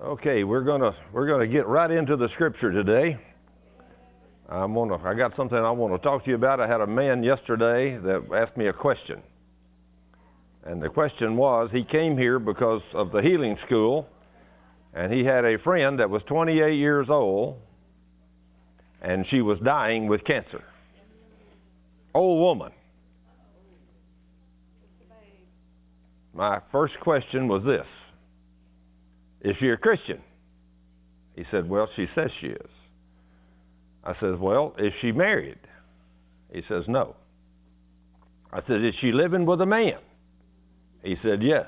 Okay, we're gonna get right into the scripture today. I got something I want to talk to you about. I had a man yesterday that asked me a question. And the question was, he came here because of the healing school, and he had a friend that was 28 years old, and she was dying with cancer. Old woman. My first question was this: is she a Christian? He said, well, she says she is. I said, well, is she married? He says, no. I said, is she living with a man? He said, yes.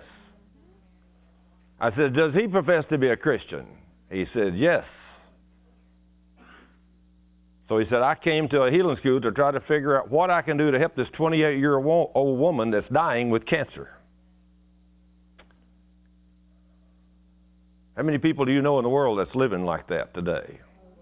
I said, does he profess to be a Christian? He said, yes. So he said, I came to a healing school to try to figure out what I can do to help this 28-year-old woman that's dying with cancer. How many people do you know in the world that's living like that today?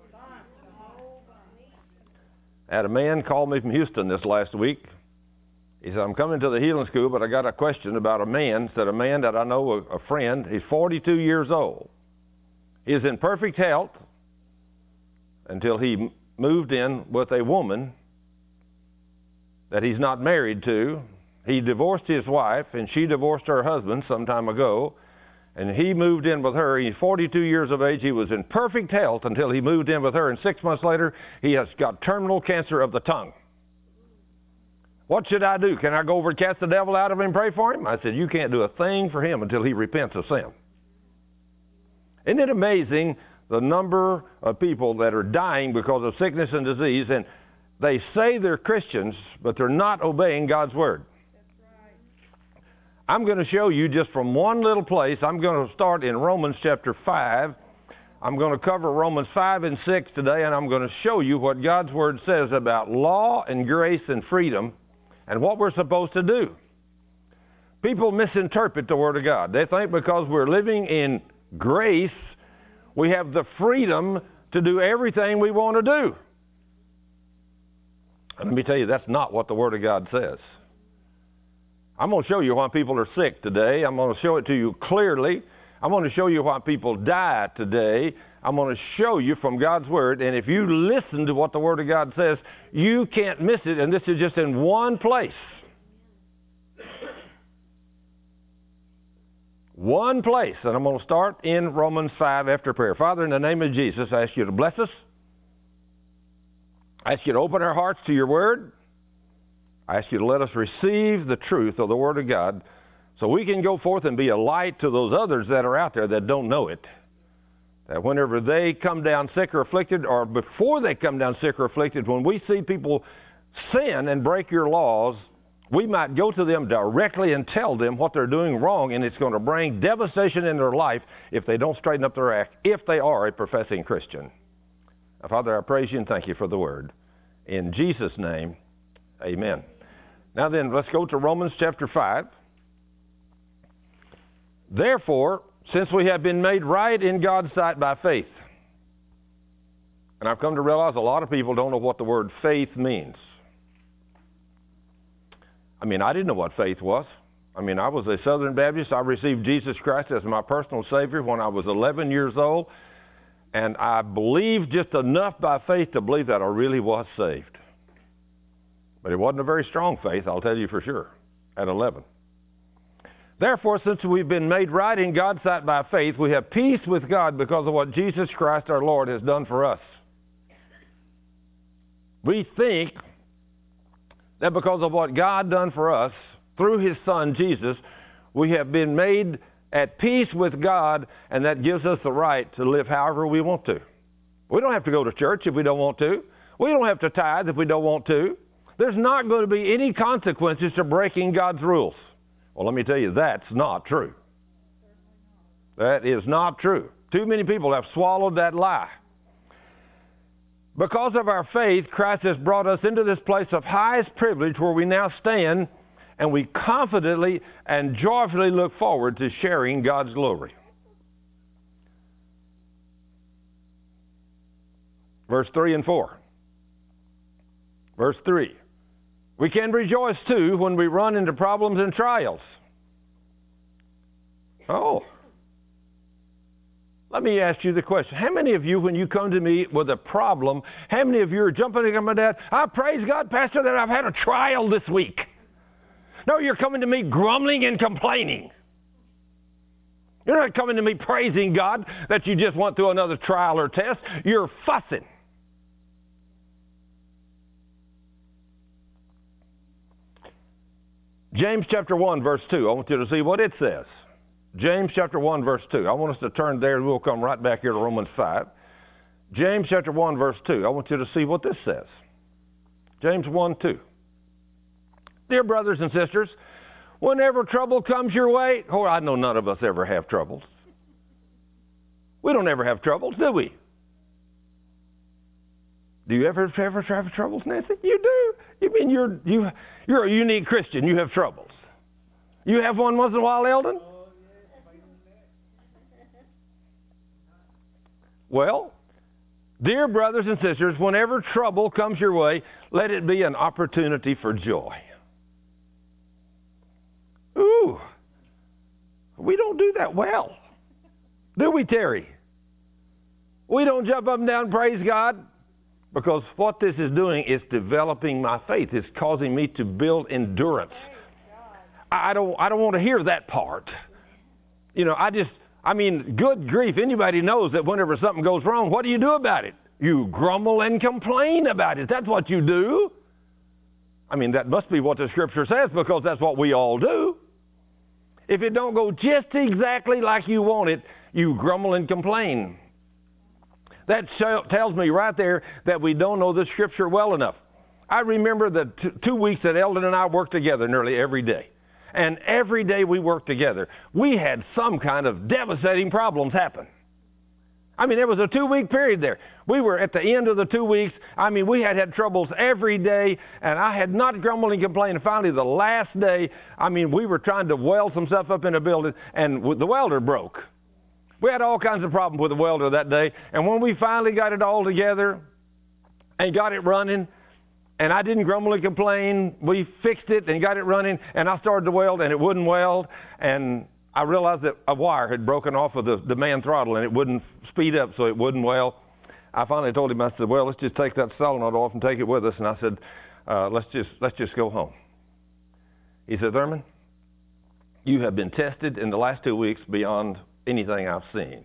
I had a man call me from Houston this last week. He said, I'm coming to the healing school, but I got a question about a man. Said, a man that I know, a friend. He's 42 years old. He's in perfect health until he moved in with a woman that he's not married to. He divorced his wife, and she divorced her husband some time ago. And he moved in with her. He's 42 years of age. He was in perfect health until he moved in with her. And 6 months later, he has got terminal cancer of the tongue. What should I do? Can I go over and cast the devil out of him and pray for him? I said, you can't do a thing for him until he repents of sin. Isn't it amazing the number of people that are dying because of sickness and disease? And they say they're Christians, but they're not obeying God's word. I'm going to show you just from one little place. I'm going to start in Romans chapter 5. I'm going to cover Romans 5 and 6 today, and I'm going to show you what God's word says about law and grace and freedom and what we're supposed to do. People misinterpret the word of God. They think because we're living in grace, we have the freedom to do everything we want to do. And let me tell you, that's not what the word of God says. I'm going to show you why people are sick today. I'm going to show it to you clearly. I'm going to show you why people die today. I'm going to show you from God's word. And if you listen to what the word of God says, you can't miss it. And this is just in one place. One place. And I'm going to start in Romans 5 after prayer. Father, in the name of Jesus, I ask you to bless us. I ask you to open our hearts to your word. I ask you to let us receive the truth of the Word of God so we can go forth and be a light to those others that are out there that don't know it. That whenever they come down sick or afflicted, or before they come down sick or afflicted, when we see people sin and break your laws, we might go to them directly and tell them what they're doing wrong, and it's going to bring devastation in their life if they don't straighten up their act, if they are a professing Christian. Now, Father, I praise you and thank you for the Word. In Jesus' name, amen. Now then, let's go to Romans chapter 5. Therefore, since we have been made right in God's sight by faith, and I've come to realize a lot of people don't know what the word faith means. I mean, I didn't know what faith was. I mean, I was a Southern Baptist. I received Jesus Christ as my personal Savior when I was 11 years old, and I believed just enough by faith to believe that I really was saved. But it wasn't a very strong faith, I'll tell you for sure, at 11. Therefore, since we've been made right in God's sight by faith, we have peace with God because of what Jesus Christ our Lord has done for us. We think that because of what God done for us through His Son Jesus, we have been made at peace with God, and that gives us the right to live however we want to. We don't have to go to church if we don't want to. We don't have to tithe if we don't want to. There's not going to be any consequences to breaking God's rules. Well, let me tell you, that's not true. That is not true. Too many people have swallowed that lie. Because of our faith, Christ has brought us into this place of highest privilege where we now stand, and we confidently and joyfully look forward to sharing God's glory. Verse 3 and 4. Verse 3. We can rejoice, too, when we run into problems and trials. Oh. Let me ask you the question. How many of you, when you come to me with a problem, how many of you are jumping in my dad? I praise God, Pastor, that I've had a trial this week. No, you're coming to me grumbling and complaining. You're not coming to me praising God that you just went through another trial or test. You're fussing. James chapter 1, verse 2. I want you to see what it says. James chapter 1, verse 2. I want us to turn there and we'll come right back here to Romans 5. James chapter 1, verse 2. I want you to see what this says. James 1, 2. Dear brothers and sisters, whenever trouble comes your way, I know none of us ever have troubles. We don't ever have troubles, do we? Do you ever have troubles, Nancy? You do. You mean you're a unique Christian. You have troubles. You have one once in a while, Eldon? Well, dear brothers and sisters, whenever trouble comes your way, let it be an opportunity for joy. Ooh, we don't do that well, do we, Terry? We don't jump up and down and praise God, because what this is doing is developing my faith. It's causing me to build endurance. I don't want to hear that part. You know, good grief, anybody knows that whenever something goes wrong, what do you do about it? You grumble and complain about it. That's what you do. I mean, that must be what the Scripture says, because that's what we all do. If it don't go just exactly like you want it, you grumble and complain. That tells me right there that we don't know the Scripture well enough. I remember the 2 weeks that Eldon and I worked together nearly every day. And every day we worked together, we had some kind of devastating problems happen. I mean, there was a 2-week period there. We were at the end of the 2 weeks. I mean, we had troubles every day, and I had not grumbled and complained. And finally, the last day, we were trying to weld some stuff up in a building, and the welder broke. We had all kinds of problems with the welder that day. And when we finally got it all together and got it running, and I didn't grumble and complain, we fixed it and got it running, and I started to weld, and it wouldn't weld. And I realized that a wire had broken off of the man throttle, and it wouldn't speed up, so it wouldn't weld. I finally told him, I said, well, let's just take that solenoid off and take it with us. And I said, let's just go home. He said, Thurman, you have been tested in the last 2 weeks beyond anything I've seen.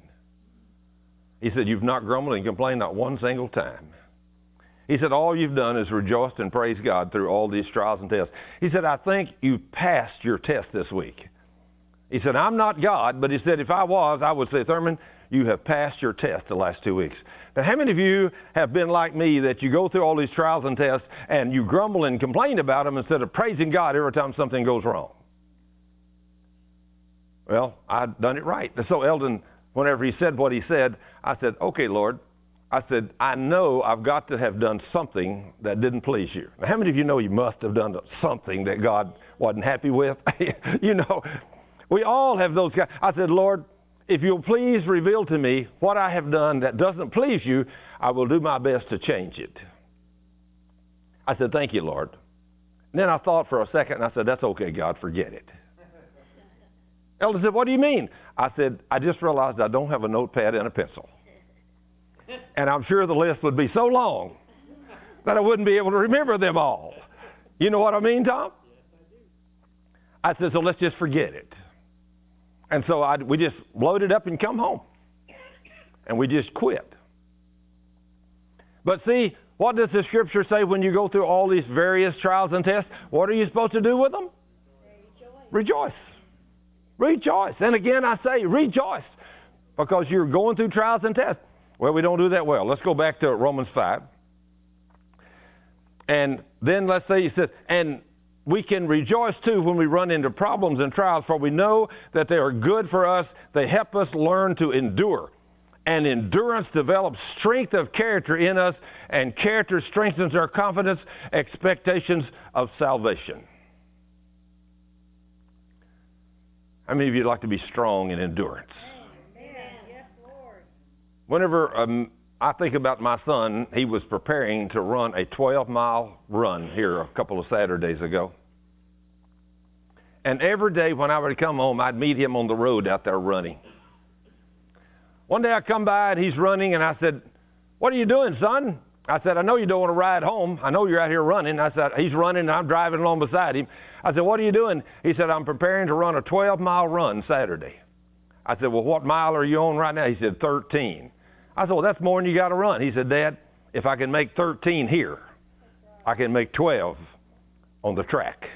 He said, you've not grumbled and complained not one single time. He said, all you've done is rejoiced and praised God through all these trials and tests. He said, I think you passed your test this week. He said, I'm not God, but he said, if I was, I would say, Thurman, you have passed your test the last 2 weeks. Now, how many of you have been like me, that you go through all these trials and tests and you grumble and complain about them instead of praising God every time something goes wrong? Well, I'd done it right. So Eldon, whenever he said what he said, I said, okay, Lord. I said, I know I've got to have done something that didn't please you. Now, how many of you know you must have done something that God wasn't happy with? You know, we all have those guys. I said, Lord, if you'll please reveal to me what I have done that doesn't please you, I will do my best to change it. I said, thank you, Lord. And then I thought for a second, and I said, that's okay, God, forget it. Elder said, what do you mean? I said, I just realized I don't have a notepad and a pencil. And I'm sure the list would be so long that I wouldn't be able to remember them all. You know what I mean, Tom? I said, so let's just forget it. And so we just load it up and come home. And we just quit. But see, what does the Scripture say when you go through all these various trials and tests? What are you supposed to do with them? Rejoice. Rejoice. And again, I say rejoice, because you're going through trials and tests. Well, we don't do that well. Let's go back to Romans 5. And then let's say he says, and we can rejoice too when we run into problems and trials, for we know that they are good for us. They help us learn to endure. And endurance develops strength of character in us, and character strengthens our confidence, expectations of salvation. How many of you like to be strong in endurance? Whenever I think about my son, he was preparing to run a 12-mile run here a couple of Saturdays ago. And every day when I would come home, I'd meet him on the road out there running. One day I come by and he's running, and I said, "What are you doing, son?" I said, "I know you don't want to ride home. I know you're out here running." I said, he's running, and I'm driving along beside him. I said, "What are you doing?" He said, "I'm preparing to run a 12-mile run Saturday." I said, "Well, what mile are you on right now?" He said, 13. I said, "Well, that's more than you got to run." He said, "Dad, if I can make 13 here, I can make 12 on the track."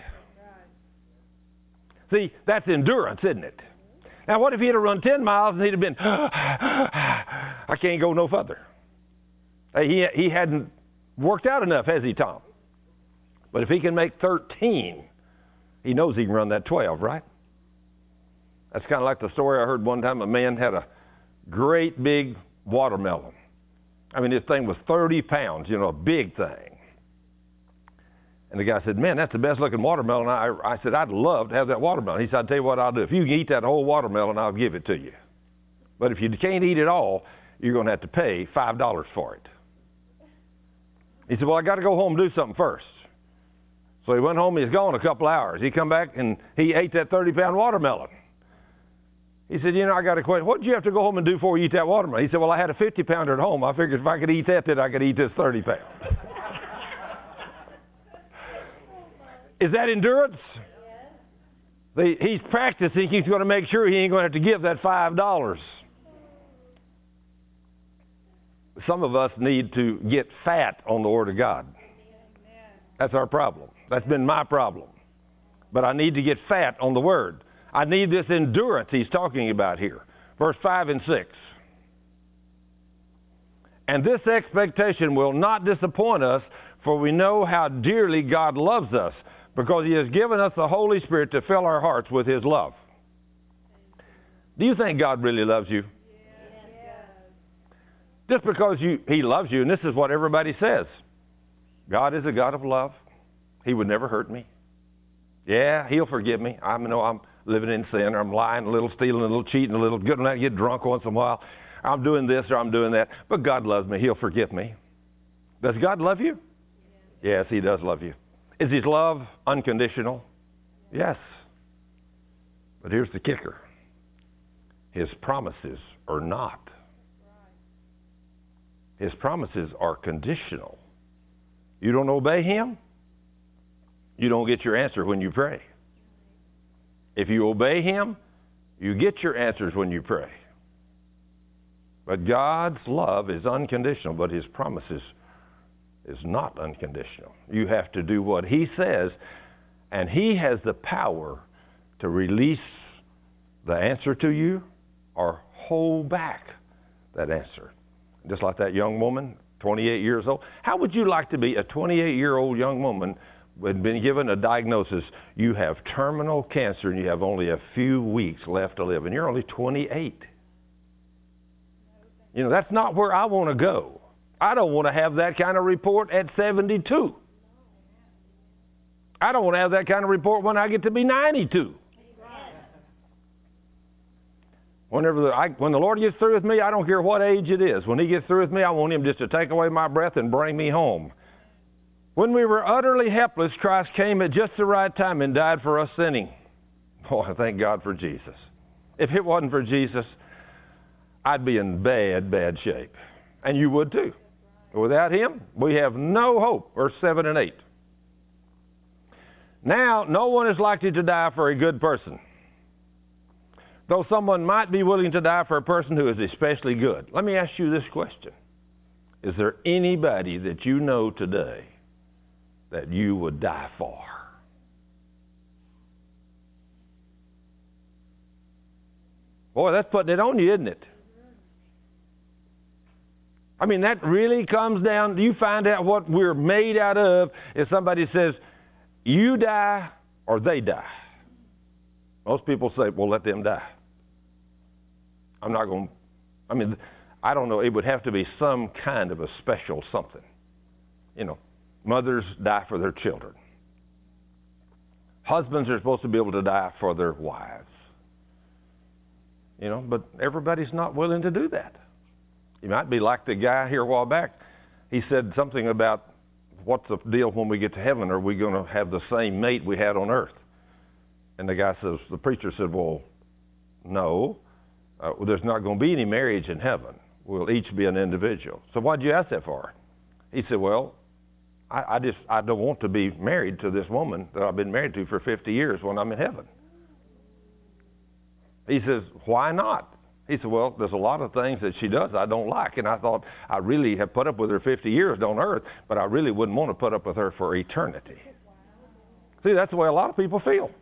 See, that's endurance, isn't it? Now, what if he'd have run 10 miles and he'd have been, I can't go no further. He hadn't worked out enough, has he, Tom? But if he can make 13, he knows he can run that 12, right? That's kind of like the story I heard one time. A man had a great big watermelon. I mean, this thing was 30 pounds, a big thing. And the guy said, "Man, that's the best looking watermelon." I said, "I'd love to have that watermelon." He said, "I'll tell you what I'll do. If you can eat that whole watermelon, I'll give it to you. But if you can't eat it all, you're going to have to pay $5 for it." He said, "Well, I got to go home and do something first." So he went home. He was gone a couple hours. He come back and he ate that 30-pound watermelon. He said, "I got a question. What did you have to go home and do before you eat that watermelon?" He said, "Well, I had a 50-pounder at home. I figured if I could eat that, then I could eat this 30-pound. Is that endurance? Yes. He's practicing. He's going to make sure he ain't going to have to give that $5. Some of us need to get fat on the Word of God. That's our problem. That's been my problem. But I need to get fat on the Word. I need this endurance he's talking about here. Verse 5 and 6. "And this expectation will not disappoint us, for we know how dearly God loves us, because he has given us the Holy Spirit to fill our hearts with his love." Do you think God really loves you? Yes. Just because he loves you, and this is what everybody says. God is a God of love. He would never hurt me. Yeah, he'll forgive me. I know I'm living in sin, or I'm lying a little, stealing a little, cheating a little, getting out, get drunk once in a while. I'm doing this or I'm doing that. But God loves me. He'll forgive me. Does God love you? Yes, he does love you. Is his love unconditional? Yes. But here's the kicker. His promises are not. His promises are conditional. You don't obey him, you don't get your answer when you pray. If you obey him, you get your answers when you pray. But God's love is unconditional, but his promises is not unconditional. You have to do what he says, and he has the power to release the answer to you or hold back that answer. Just like that young woman, 28 years old. How would you like to be a 28-year-old young woman who had been given a diagnosis? You have terminal cancer and you have only a few weeks left to live, and you're only 28. That's not where I want to go. I don't want to have that kind of report at 72. I don't want to have that kind of report when I get to be 92. When the Lord gets through with me, I don't care what age it is. When he gets through with me, I want him just to take away my breath and bring me home. When we were utterly helpless, Christ came at just the right time and died for us sinning. Oh, I thank God for Jesus. If it wasn't for Jesus, I'd be in bad, bad shape. And you would too. Without him, we have no hope. Verse 7 and 8. Now, no one is likely to die for a good person, though someone might be willing to die for a person who is especially good. Let me ask you this question. Is there anybody that you know today that you would die for? Boy, that's putting it on you, isn't it? I mean, that really comes down, you find out what we're made out of if somebody says, you die or they die. Most people say, well, let them die. I'm not going to, I don't know, it would have to be some kind of a special something. Mothers die for their children. Husbands are supposed to be able to die for their wives. But everybody's not willing to do that. You might be like the guy here a while back. He said something about, what's the deal when we get to heaven? Are we going to have the same mate we had on earth? And the preacher said, well, no. there's not going to be any marriage in heaven. We'll each be an individual. So why'd you ask that for? He said, well, I don't want to be married to this woman that I've been married to for 50 years when I'm in heaven. He says, why not? He said, well, there's a lot of things that she does I don't like, and I thought I really have put up with her 50 years on earth, but I really wouldn't want to put up with her for eternity. See, that's the way a lot of people feel.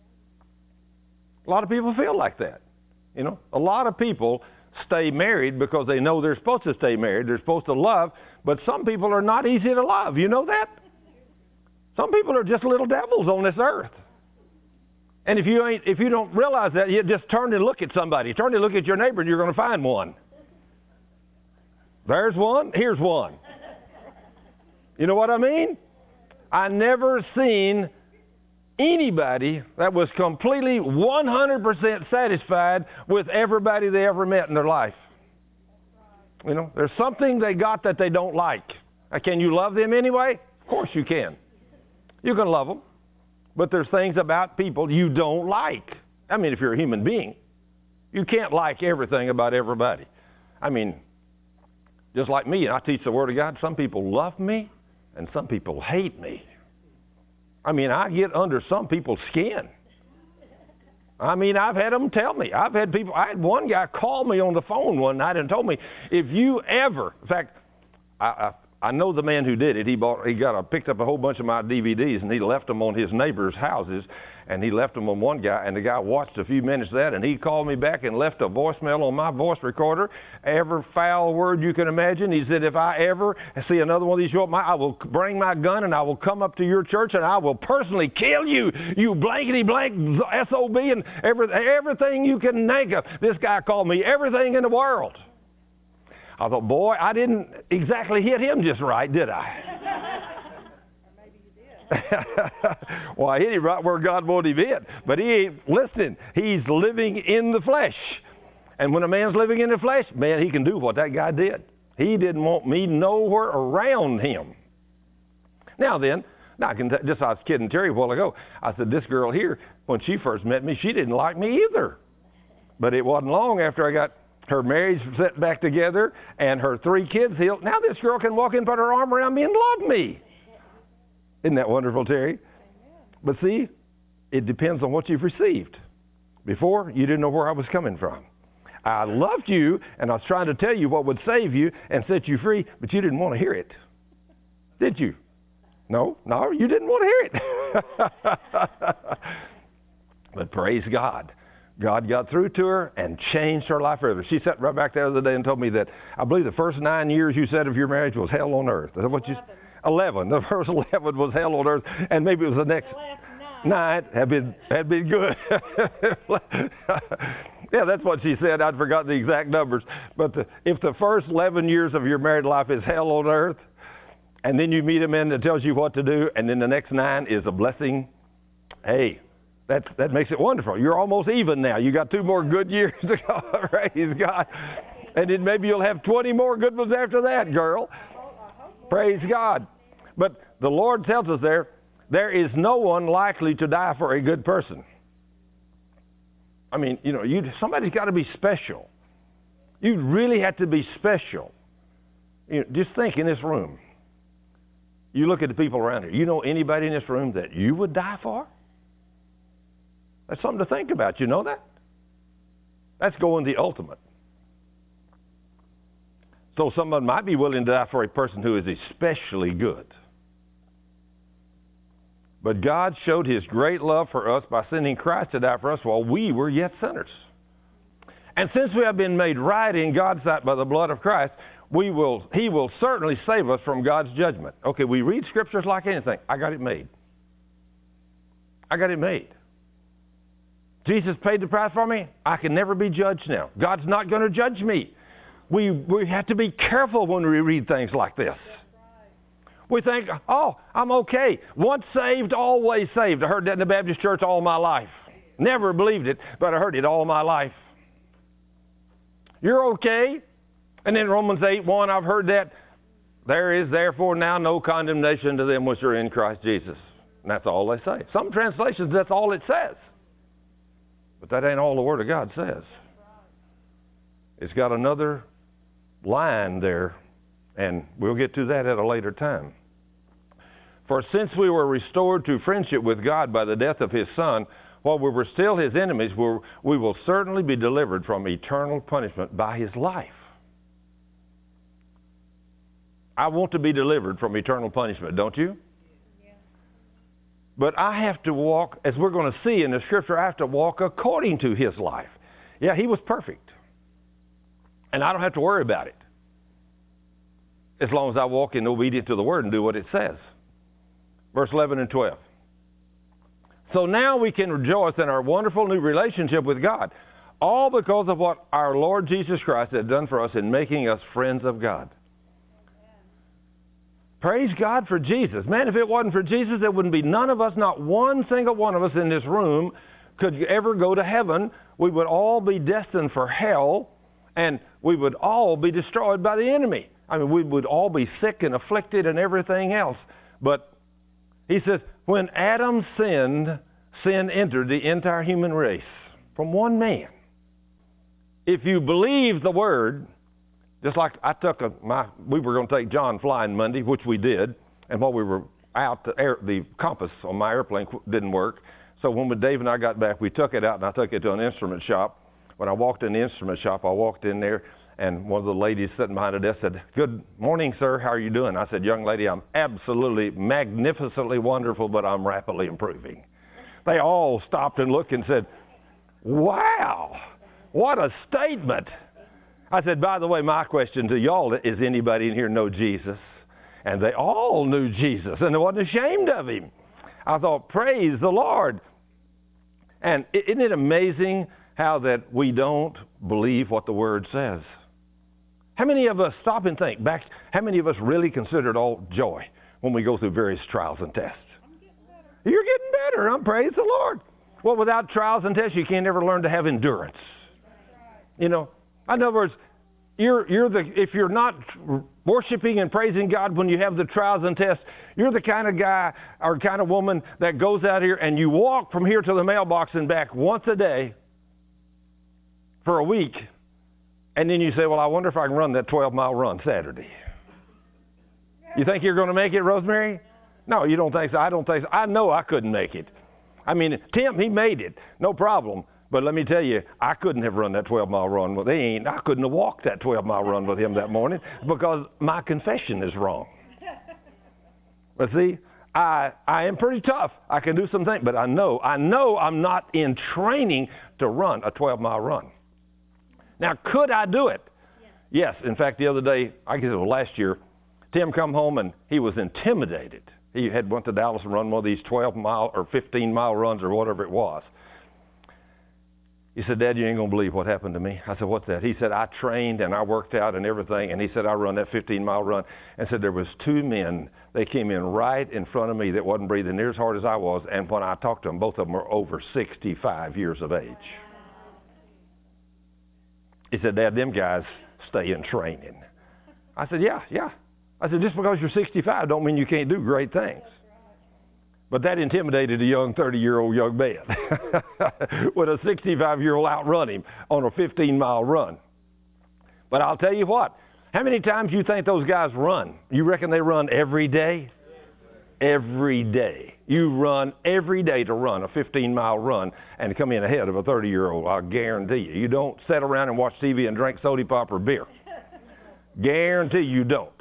A lot of people feel like that. You know, a lot of people stay married because they know they're supposed to stay married. They're supposed to love, but some people are not easy to love. You know that? Some people are just little devils on this earth. And if you don't realize that, you just turn and look at somebody. Turn and look at your neighbor, and you're going to find one. There's one. Here's one. You know what I mean? I never seen anybody that was completely 100% satisfied with everybody they ever met in their life. You know, there's something they got that they don't like. Can you love them anyway? Of course you can. You can love them. But there's things about people you don't like. I mean, if you're a human being, you can't like everything about everybody. I mean, just like me, I teach the Word of God. Some people love me and some people hate me. I mean, I get under some people's skin. I mean, I've had them tell me. I had one guy call me on the phone one night and told me, if you ever, in fact, I know the man who did it. He picked up a whole bunch of my DVDs and he left them on his neighbors' houses, and he left them on one guy, and the guy watched a few minutes of that, and he called me back and left a voicemail on my voice recorder, every foul word you can imagine. He said, if I ever see another one of these show up, I will bring my gun and I will come up to your church and I will personally kill you, you blankety blank SOB and everything you can think of. This guy called me everything in the world. I thought, boy, I didn't exactly hit him just right, did I? Or maybe you did. Well, I hit him right where God wanted him hit. But he ain't listening. He's living in the flesh. And when a man's living in the flesh, man, he can do what that guy did. He didn't want me nowhere around him. Now then, I was kidding Terry a while ago. I said, this girl here, when she first met me, she didn't like me either. But it wasn't long after I got her marriage set back together and her 3 kids healed. Now this girl can walk in, put her arm around me and love me. Isn't that wonderful, Terry? Amen. But see, it depends on what you've received. Before, you didn't know where I was coming from. I loved you, and I was trying to tell you what would save you and set you free, but you didn't want to hear it. Did you? No, you didn't want to hear it. But praise God. God got through to her and changed her life forever. She sat right back there the other day and told me that I believe the first 9 years you said of your marriage was hell on earth. Is that what 11. The first 11 was hell on earth, and maybe it was the next 9 had been good. Yeah, that's what she said. I'd forgotten the exact numbers. But if the first 11 years of your married life is hell on earth, and then you meet a man that tells you what to do, and then the next 9 is a blessing, hey, that makes it wonderful. You're almost even now. You got 2 more good years to go. Praise God. And then maybe you'll have 20 more good ones after that, girl. Praise God. But the Lord tells us there is no one likely to die for a good person. I mean, you know, somebody's got to be special. You really have to be special. You know, just think in this room. You look at the people around here. You know anybody in this room that you would die for? That's something to think about. You know that? That's going the ultimate. So someone might be willing to die for a person who is especially good. But God showed His great love for us by sending Christ to die for us while we were yet sinners. And since we have been made right in God's sight by the blood of Christ, He will certainly save us from God's judgment. Okay, we read scriptures like anything. I got it made. I got it made. Jesus paid the price for me. I can never be judged now. God's not going to judge me. We have to be careful when we read things like this. We think, oh, I'm okay. Once saved, always saved. I heard that in the Baptist church all my life. Never believed it, but I heard it all my life. You're okay. And in Romans 8:1, I've heard that. There is therefore now no condemnation to them which are in Christ Jesus. And that's all they say. Some translations, that's all it says. But that ain't all the Word of God says. it's got another line there, and we'll get to that at a later time. For since we were restored to friendship with God by the death of his Son, while we were still his enemies, we will certainly be delivered from eternal punishment by his life. I want to be delivered from eternal punishment, don't you? Yeah. But I have to walk, as we're going to see in the Scripture, I have to walk according to his life. Yeah, he was perfect. And I don't have to worry about it, as long as I walk in obedience to the Word and do what it says. Verse 11 and 12. So now we can rejoice in our wonderful new relationship with God, all because of what our Lord Jesus Christ had done for us in making us friends of God. Praise God for Jesus. Man, if it wasn't for Jesus, there wouldn't be none of us, not one single one of us in this room could ever go to heaven. We would all be destined for hell, and we would all be destroyed by the enemy. I mean, we would all be sick and afflicted and everything else. But he says, when Adam sinned, sin entered the entire human race from one man. If you believe the Word, just like I took we were going to take John flying Monday, which we did, and while we were out, the compass on my airplane didn't work. So when Dave and I got back, we took it out, and I took it to an instrument shop. When I walked in the instrument shop, I walked in there, and one of the ladies sitting behind the desk said, "Good morning, sir. How are you doing?" I said, "Young lady, I'm absolutely magnificently wonderful, but I'm rapidly improving." They all stopped and looked and said, "Wow, what a statement." I said, "By the way, my question to y'all is, anybody in here know Jesus?" And they all knew Jesus, and they wasn't ashamed of him. I thought, praise the Lord. And isn't it amazing how that we don't believe what the Word says? How many of us, stop and think back, how many of us really consider it all joy when we go through various trials and tests? You're getting better. Praise the Lord. Well, without trials and tests, you can't ever learn to have endurance. You know, in other words, if you're not worshiping and praising God when you have the trials and tests, you're the kind of guy or kind of woman that goes out here and you walk from here to the mailbox and back once a day for a week, and then you say, "Well, I wonder if I can run that 12-mile run Saturday." You think you're going to make it, Rosemary? No, you don't think so. I don't think so. I know I couldn't make it. I mean, Tim, he made it, no problem. But let me tell you, I couldn't have run that 12-mile run with him. I couldn't have walked that 12-mile run with him that morning because my confession is wrong. But see, I am pretty tough. I can do some things, but I know I'm not in training to run a 12-mile run. Now, could I do it? Yes. In fact, the other day, I guess it was last year, Tim come home and he was intimidated. He had went to Dallas and run one of these 12-mile or 15-mile runs or whatever it was. He said, "Dad, you ain't going to believe what happened to me." I said, "What's that?" He said, "I trained and I worked out and everything." And he said, "I run that 15-mile run." And said, "There was two men. They came in right in front of me that wasn't breathing near as hard as I was. And when I talked to them, both of them were over 65 years of age." He said, "Dad, them guys stay in training." I said, yeah. I said, "Just because you're 65 don't mean you can't do great things." But that intimidated a young 30-year-old young man with a 65-year-old outrun him on a 15-mile run. But I'll tell you what, how many times you think those guys run? You reckon they run every day? Every day. You run every day to run a 15-mile run and come in ahead of a 30-year-old, I guarantee you. You don't sit around and watch TV and drink soda pop or beer. Guarantee you don't.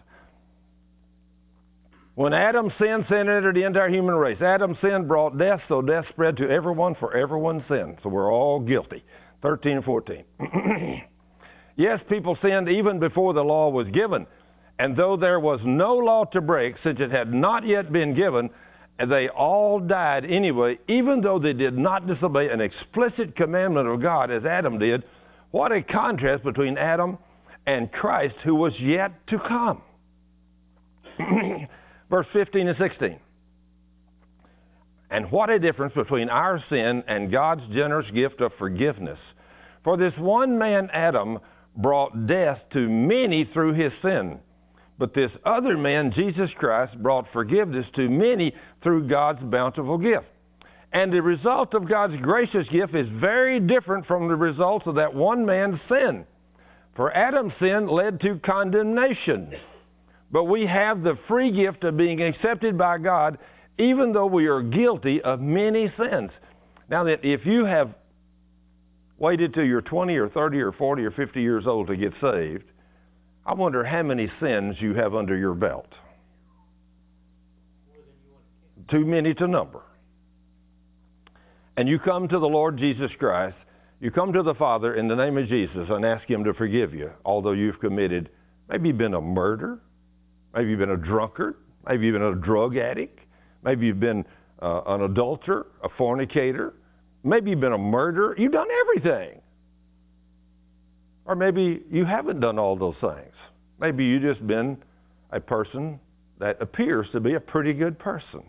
When Adam's sin entered the entire human race. Adam's sin brought death, so death spread to everyone, for everyone's sin. So we're all guilty. 13 and 14. Yes, people sinned even before the law was given. And though there was no law to break, since it had not yet been given, they all died anyway, even though they did not disobey an explicit commandment of God as Adam did. What a contrast between Adam and Christ, who was yet to come. Verse 15 and 16. And what a difference between our sin and God's generous gift of forgiveness. For this one man, Adam, brought death to many through his sin. But this other man, Jesus Christ, brought forgiveness to many through God's bountiful gift. And the result of God's gracious gift is very different from the results of that one man's sin. For Adam's sin led to condemnation. But we have the free gift of being accepted by God, even though we are guilty of many sins. Now, that if you have waited till you're 20 or 30 or 40 or 50 years old to get saved, I wonder how many sins you have under your belt. Too many to number. And you come to the Lord Jesus Christ, you come to the Father in the name of Jesus and ask Him to forgive you, although you've committed, maybe you've been a murderer, maybe you've been a drunkard, maybe you've been a drug addict, maybe you've been an adulterer, a fornicator, maybe you've been a murderer. You've done everything. Or maybe you haven't done all those things. Maybe you've just been a person that appears to be a pretty good person.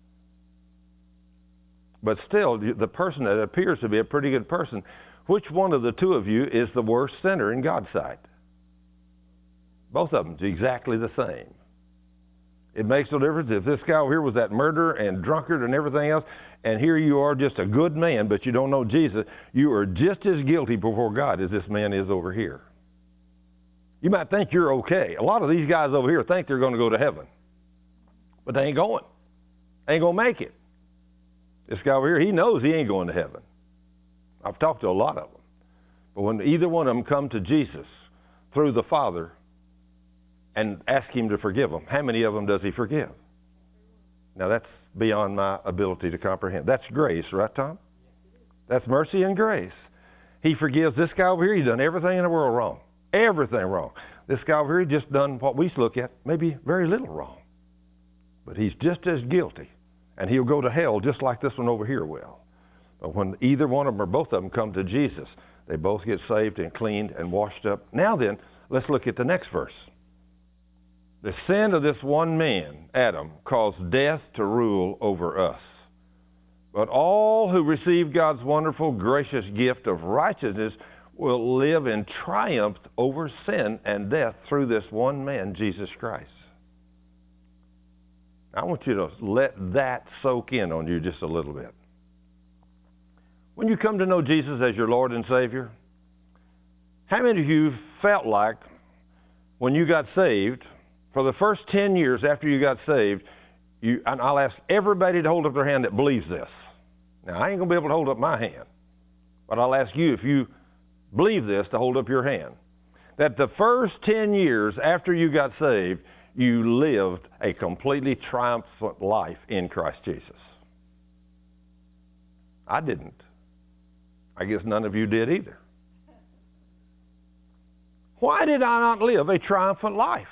But still, the person that appears to be a pretty good person, which one of the two of you is the worst sinner in God's sight? Both of them is exactly the same. It makes no difference if this guy over here was that murderer and drunkard and everything else, and here you are just a good man, but you don't know Jesus. You are just as guilty before God as this man is over here. You might think you're okay. A lot of these guys over here think they're going to go to heaven, but they ain't going. They ain't going to make it. This guy over here, he knows he ain't going to heaven. I've talked to a lot of them. But when either one of them come to Jesus through the Father and ask Him to forgive them, how many of them does He forgive? Now that's beyond my ability to comprehend. That's grace, right, Tom? That's mercy and grace. He forgives this guy over here. He's done everything in the world wrong. Everything wrong. This guy over here just done what we look at, maybe very little wrong. But he's just as guilty. And he'll go to hell just like this one over here will. But when either one of them or both of them come to Jesus, they both get saved and cleaned and washed up. Now then, let's look at the next verse. The sin of this one man, Adam, caused death to rule over us. But all who receive God's wonderful, gracious gift of righteousness will live in triumph over sin and death through this one man, Jesus Christ. I want you to let that soak in on you just a little bit. When you come to know Jesus as your Lord and Savior, how many of you felt like when you got saved, for the first 10 years after you got saved, and I'll ask everybody to hold up their hand that believes this. Now, I ain't going to be able to hold up my hand, but I'll ask you if you believe this to hold up your hand. That the first 10 years after you got saved, you lived a completely triumphant life in Christ Jesus. I didn't. I guess none of you did either. Why did I not live a triumphant life?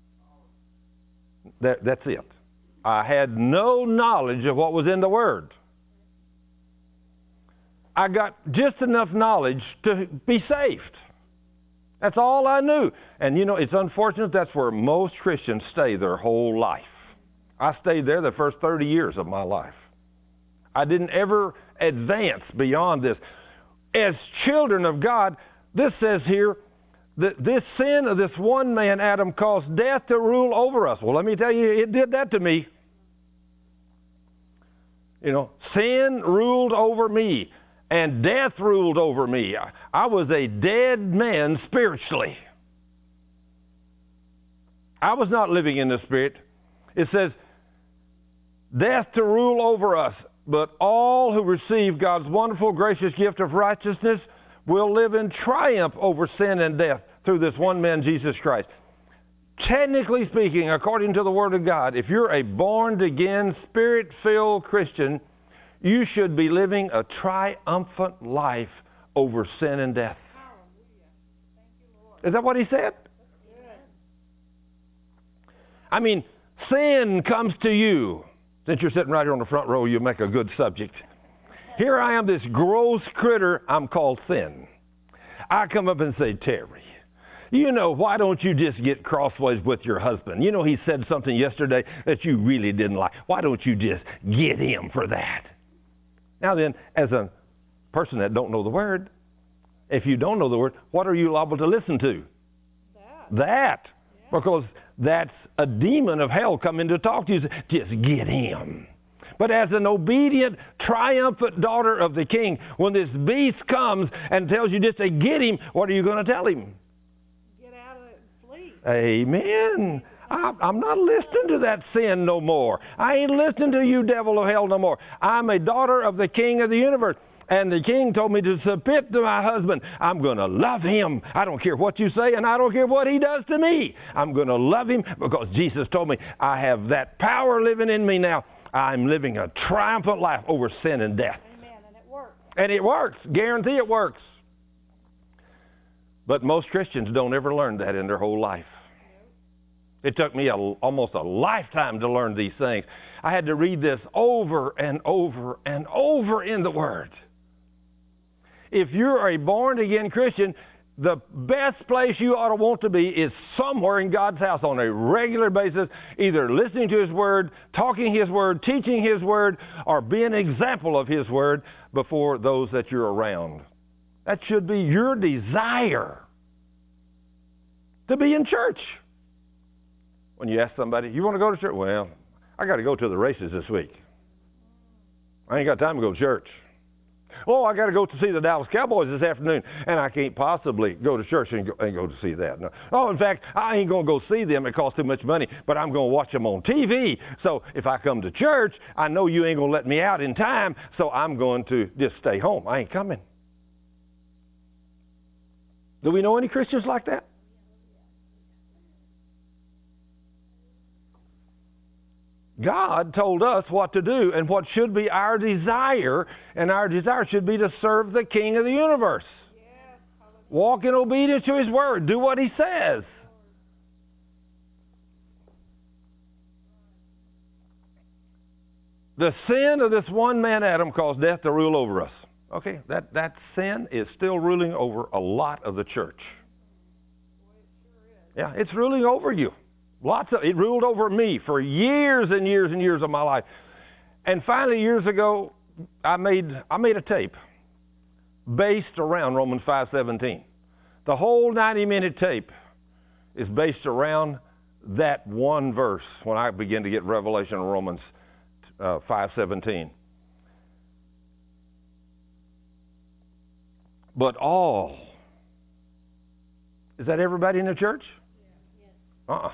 That's it. I had no knowledge of what was in the Word. I got just enough knowledge to be saved. That's all I knew. And you know, it's unfortunate that's where most Christians stay their whole life. I stayed there the first 30 years of my life. I didn't ever advance beyond this. As children of God, this says here that this sin of this one man, Adam, caused death to rule over us. Well, let me tell you, it did that to me. You know, sin ruled over me. And death ruled over me. I was a dead man spiritually. I was not living in the Spirit. It says, death to rule over us. But all who receive God's wonderful, gracious gift of righteousness will live in triumph over sin and death through this one man, Jesus Christ. Technically speaking, according to the Word of God, if you're a born-again, Spirit-filled Christian, you should be living a triumphant life over sin and death. Is that what he said? I mean, sin comes to you. Since you're sitting right here on the front row, you'll make a good subject. Here I am, this gross critter I'm called sin. I come up and say, Terry, you know, why don't you just get crossways with your husband? You know, he said something yesterday that you really didn't like. Why don't you just get him for that? Now then, as a person that don't know the Word, if you don't know the Word, what are you liable to listen to? That. Yeah. Because that's a demon of hell coming to talk to you. Just get him. But as an obedient, triumphant daughter of the King, when this beast comes and tells you just to get him, what are you going to tell him? Amen. I'm not listening to that sin no more. I ain't listening to you, devil of hell, no more. I'm a daughter of the King of the universe. And the King told me to submit to my husband. I'm going to love him. I don't care what you say, and I don't care what he does to me. I'm going to love him because Jesus told me I have that power living in me now. I'm living a triumphant life over sin and death. Amen. And it works. And it works. Guarantee it works. But most Christians don't ever learn that in their whole life. It took me almost a lifetime to learn these things. I had to read this over and over and over in the Word. If you're a born-again Christian, the best place you ought to want to be is somewhere in God's house on a regular basis, either listening to His Word, talking His Word, teaching His Word, or being an example of His Word before those that you're around. That should be your desire, to be in church. When you ask somebody, you want to go to church? Well, I got to go to the races this week. I ain't got time to go to church. Oh, I got to go to see the Dallas Cowboys this afternoon, and I can't possibly go to church and go to see that. No. Oh, in fact, I ain't going to go see them. It costs too much money, but I'm going to watch them on TV. So if I come to church, I know you ain't going to let me out in time, so I'm going to just stay home. I ain't coming. Do we know any Christians like that? God told us what to do and what should be our desire, and our desire should be to serve the King of the universe. Yes. Walk in obedience to His Word. Do what He says. The sin of this one man, Adam, caused death to rule over us. Okay, that sin is still ruling over a lot of the church. Yeah, it's ruling over you. It ruled over me for years and years and years of my life. And finally, years ago, I made a tape based around Romans 5:17. The whole 90-minute tape is based around that one verse when I began to get revelation of Romans 5:17. But all, is that everybody in the church? Uh-uh.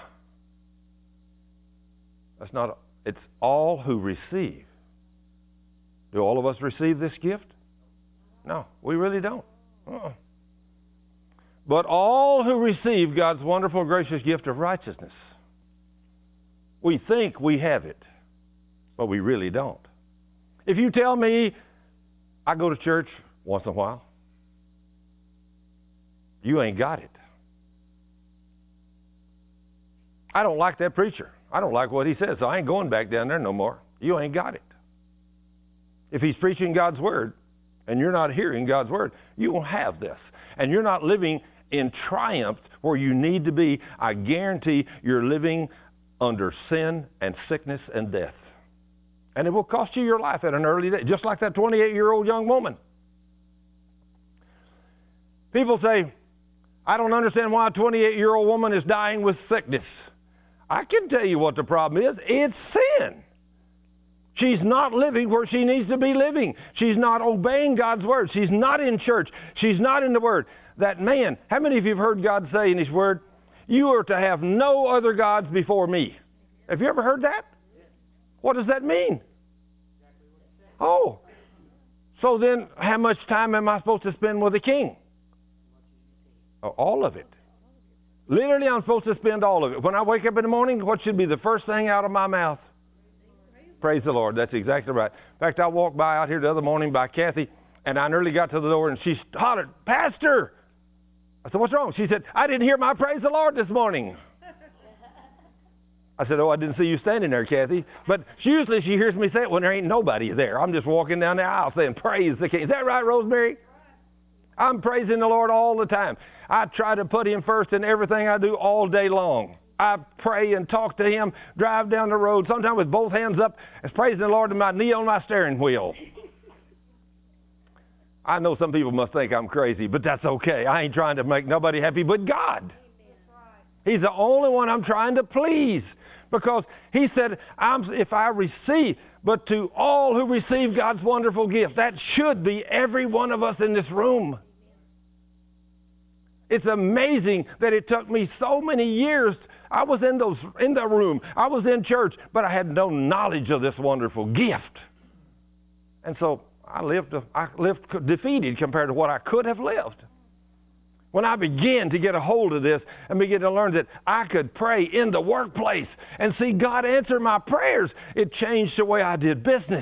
That's not, it's all who receive. Do all of us receive this gift? No, we really don't. Uh-uh. But all who receive God's wonderful, gracious gift of righteousness. We think we have it, but we really don't. If you tell me I go to church once in a while, you ain't got it. I don't like that preacher. I don't like what he says, so I ain't going back down there no more. You ain't got it. If he's preaching God's Word and you're not hearing God's Word, you won't have this. And you're not living in triumph where you need to be. I guarantee you're living under sin and sickness and death. And it will cost you your life at an early day, just like that 28-year-old young woman. People say, I don't understand why a 28-year-old woman is dying with sickness. I can tell you what the problem is. It's sin. She's not living where she needs to be living. She's not obeying God's Word. She's not in church. She's not in the Word. That man, how many of you have heard God say in His Word, you are to have no other gods before me? Have you ever heard that? What does that mean? Oh, so then how much time am I supposed to spend with the King? Oh, all of it. Literally, I'm supposed to spend all of it. When I wake up in the morning, what should be the first thing out of my mouth? Praise the Lord. That's exactly right. In fact, I walked by out here the other morning by Kathy, and I nearly got to the door, and she hollered, Pastor! I said, what's wrong? She said, I didn't hear my praise the Lord this morning. I said, oh, I didn't see you standing there, Kathy. But usually she hears me say it when there ain't nobody there. I'm just walking down the aisle saying, praise the King. Is that right, Rosemary? I'm praising the Lord all the time. I try to put Him first in everything I do all day long. I pray and talk to Him, drive down the road, sometimes with both hands up, as praising the Lord and my knee on my steering wheel. I know some people must think I'm crazy, but that's okay. I ain't trying to make nobody happy but God. He's the only one I'm trying to please. Because He said, if I receive, but to all who receive God's wonderful gift, that should be every one of us in this room. It's amazing that it took me so many years. I was in the room. I was in church, but I had no knowledge of this wonderful gift. And so I lived defeated compared to what I could have lived. When I began to get a hold of this and begin to learn that I could pray in the workplace and see God answer my prayers, it changed the way I did business.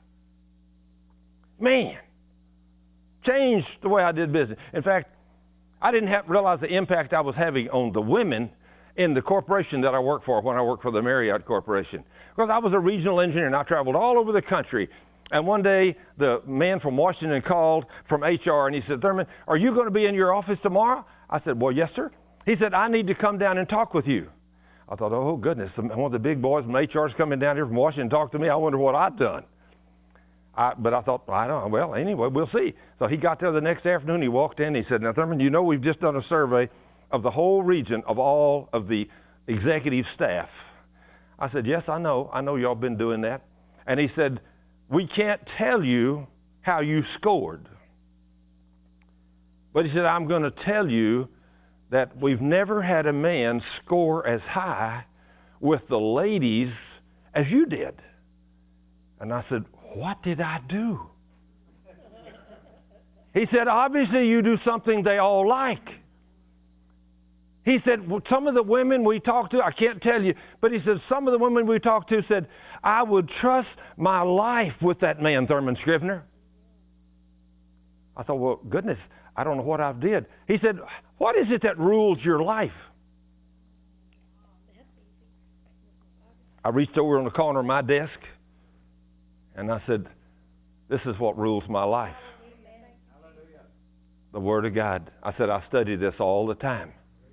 Man, changed the way I did business. In fact, I didn't realize the impact I was having on the women in the corporation that I worked for when I worked for the Marriott Corporation. Because I was a regional engineer and I traveled all over the country. And one day, the man from Washington called from HR and he said, Thurman, are you going to be in your office tomorrow? I said, well, yes, sir. He said, I need to come down and talk with you. I thought, oh, goodness, one of the big boys from HR is coming down here from Washington to talk to me. I wonder what I'd done. But I thought, I don't know. Well, anyway, we'll see. So he got there the next afternoon. He walked in. He said, now, Thurman, you know we've just done a survey of the whole region of all of the executive staff. I said, yes, I know. I know y'all been doing that. And he said, we can't tell you how you scored. But he said, I'm going to tell you that we've never had a man score as high with the ladies as you did. And I said, what did I do? He said, obviously you do something they all like. He said, well, some of the women we talked to, I can't tell you, but he said, some of the women we talked to said, I would trust my life with that man, Thurman Scrivener. I thought, well, goodness, I don't know what I did. He said, what is it that rules your life? I reached over on the corner of my desk, and I said, this is what rules my life. The Word of God. I said, I study this all the time.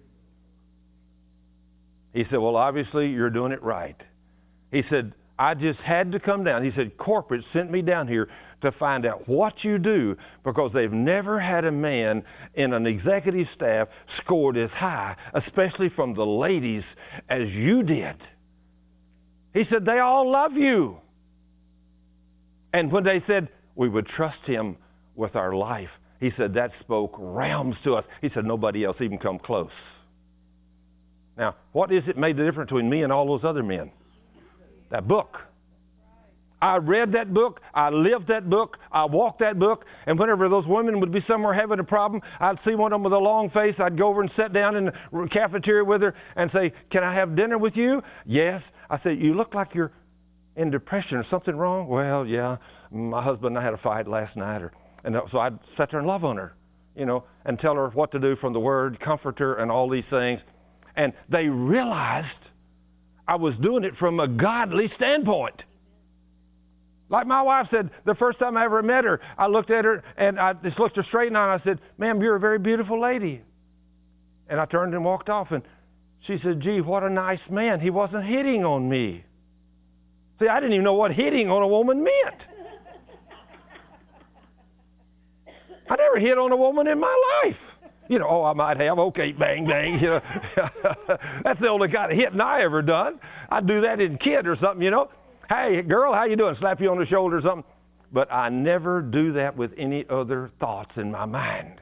He said, well, obviously you're doing it right. He said, I just had to come down. He said, corporate sent me down here to find out what you do because they've never had a man in an executive staff scored as high, especially from the ladies, as you did. He said, they all love you. And when they said, we would trust him with our life, he said, that spoke realms to us. He said, nobody else even come close. Now, what is it made the difference between me and all those other men? That book. I read that book. I lived that book. I walked that book. And whenever those women would be somewhere having a problem, I'd see one of them with a long face. I'd go over and sit down in the cafeteria with her and say, can I have dinner with you? Yes. I said, you look like you're in depression or something wrong. Well, yeah, my husband and I had a fight last night. And so I'd sit there and love on her, and tell her what to do from the Word, comfort her, and all these things. And they realized I was doing it from a godly standpoint. Like my wife said, the first time I ever met her, I looked at her and I just looked her straight in the eye and I said, ma'am, you're a very beautiful lady. And I turned and walked off and she said, gee, what a nice man. He wasn't hitting on me. See, I didn't even know what hitting on a woman meant. I never hit on a woman in my life. I might have, okay, bang, bang, That's the only kind of hitting I ever done. I'd do that in kid or something, Hey, girl, how you doing? Slap you on the shoulder or something. But I never do that with any other thoughts in my mind.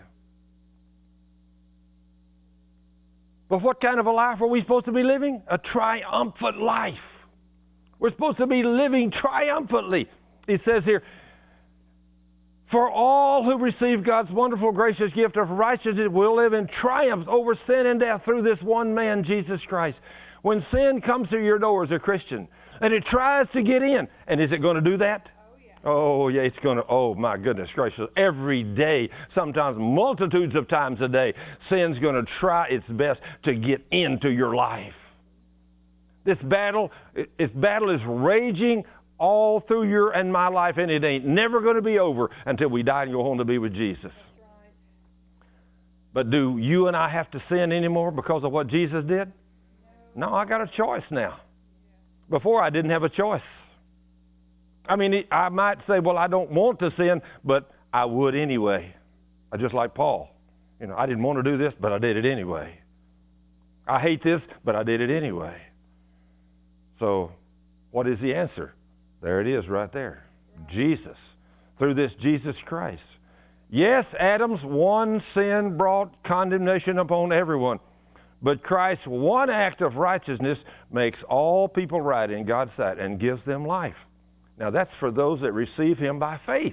But what kind of a life are we supposed to be living? A triumphant life. We're supposed to be living triumphantly. It says here, for all who receive God's wonderful, gracious gift of righteousness will live in triumph over sin and death through this one man, Jesus Christ. When sin comes to your door as a Christian, and it tries to get in, and is it going to do that? Oh, yeah, it's going to, oh, my goodness gracious. Every day, sometimes multitudes of times a day, sin's going to try its best to get into your life. This battle is raging all through your and my life, and it ain't never going to be over until we die and go home to be with Jesus. Right. But do you and I have to sin anymore because of what Jesus did? No, I got a choice now. Before I didn't have a choice. I mean, I might say, well, I don't want to sin, but I would anyway. Just like Paul. I didn't want to do this, but I did it anyway. I hate this, but I did it anyway. So, what is the answer? There it is right there. Jesus. Through this Jesus Christ. Yes, Adam's one sin brought condemnation upon everyone. But Christ's one act of righteousness makes all people right in God's sight and gives them life. Now that's for those that receive Him by faith.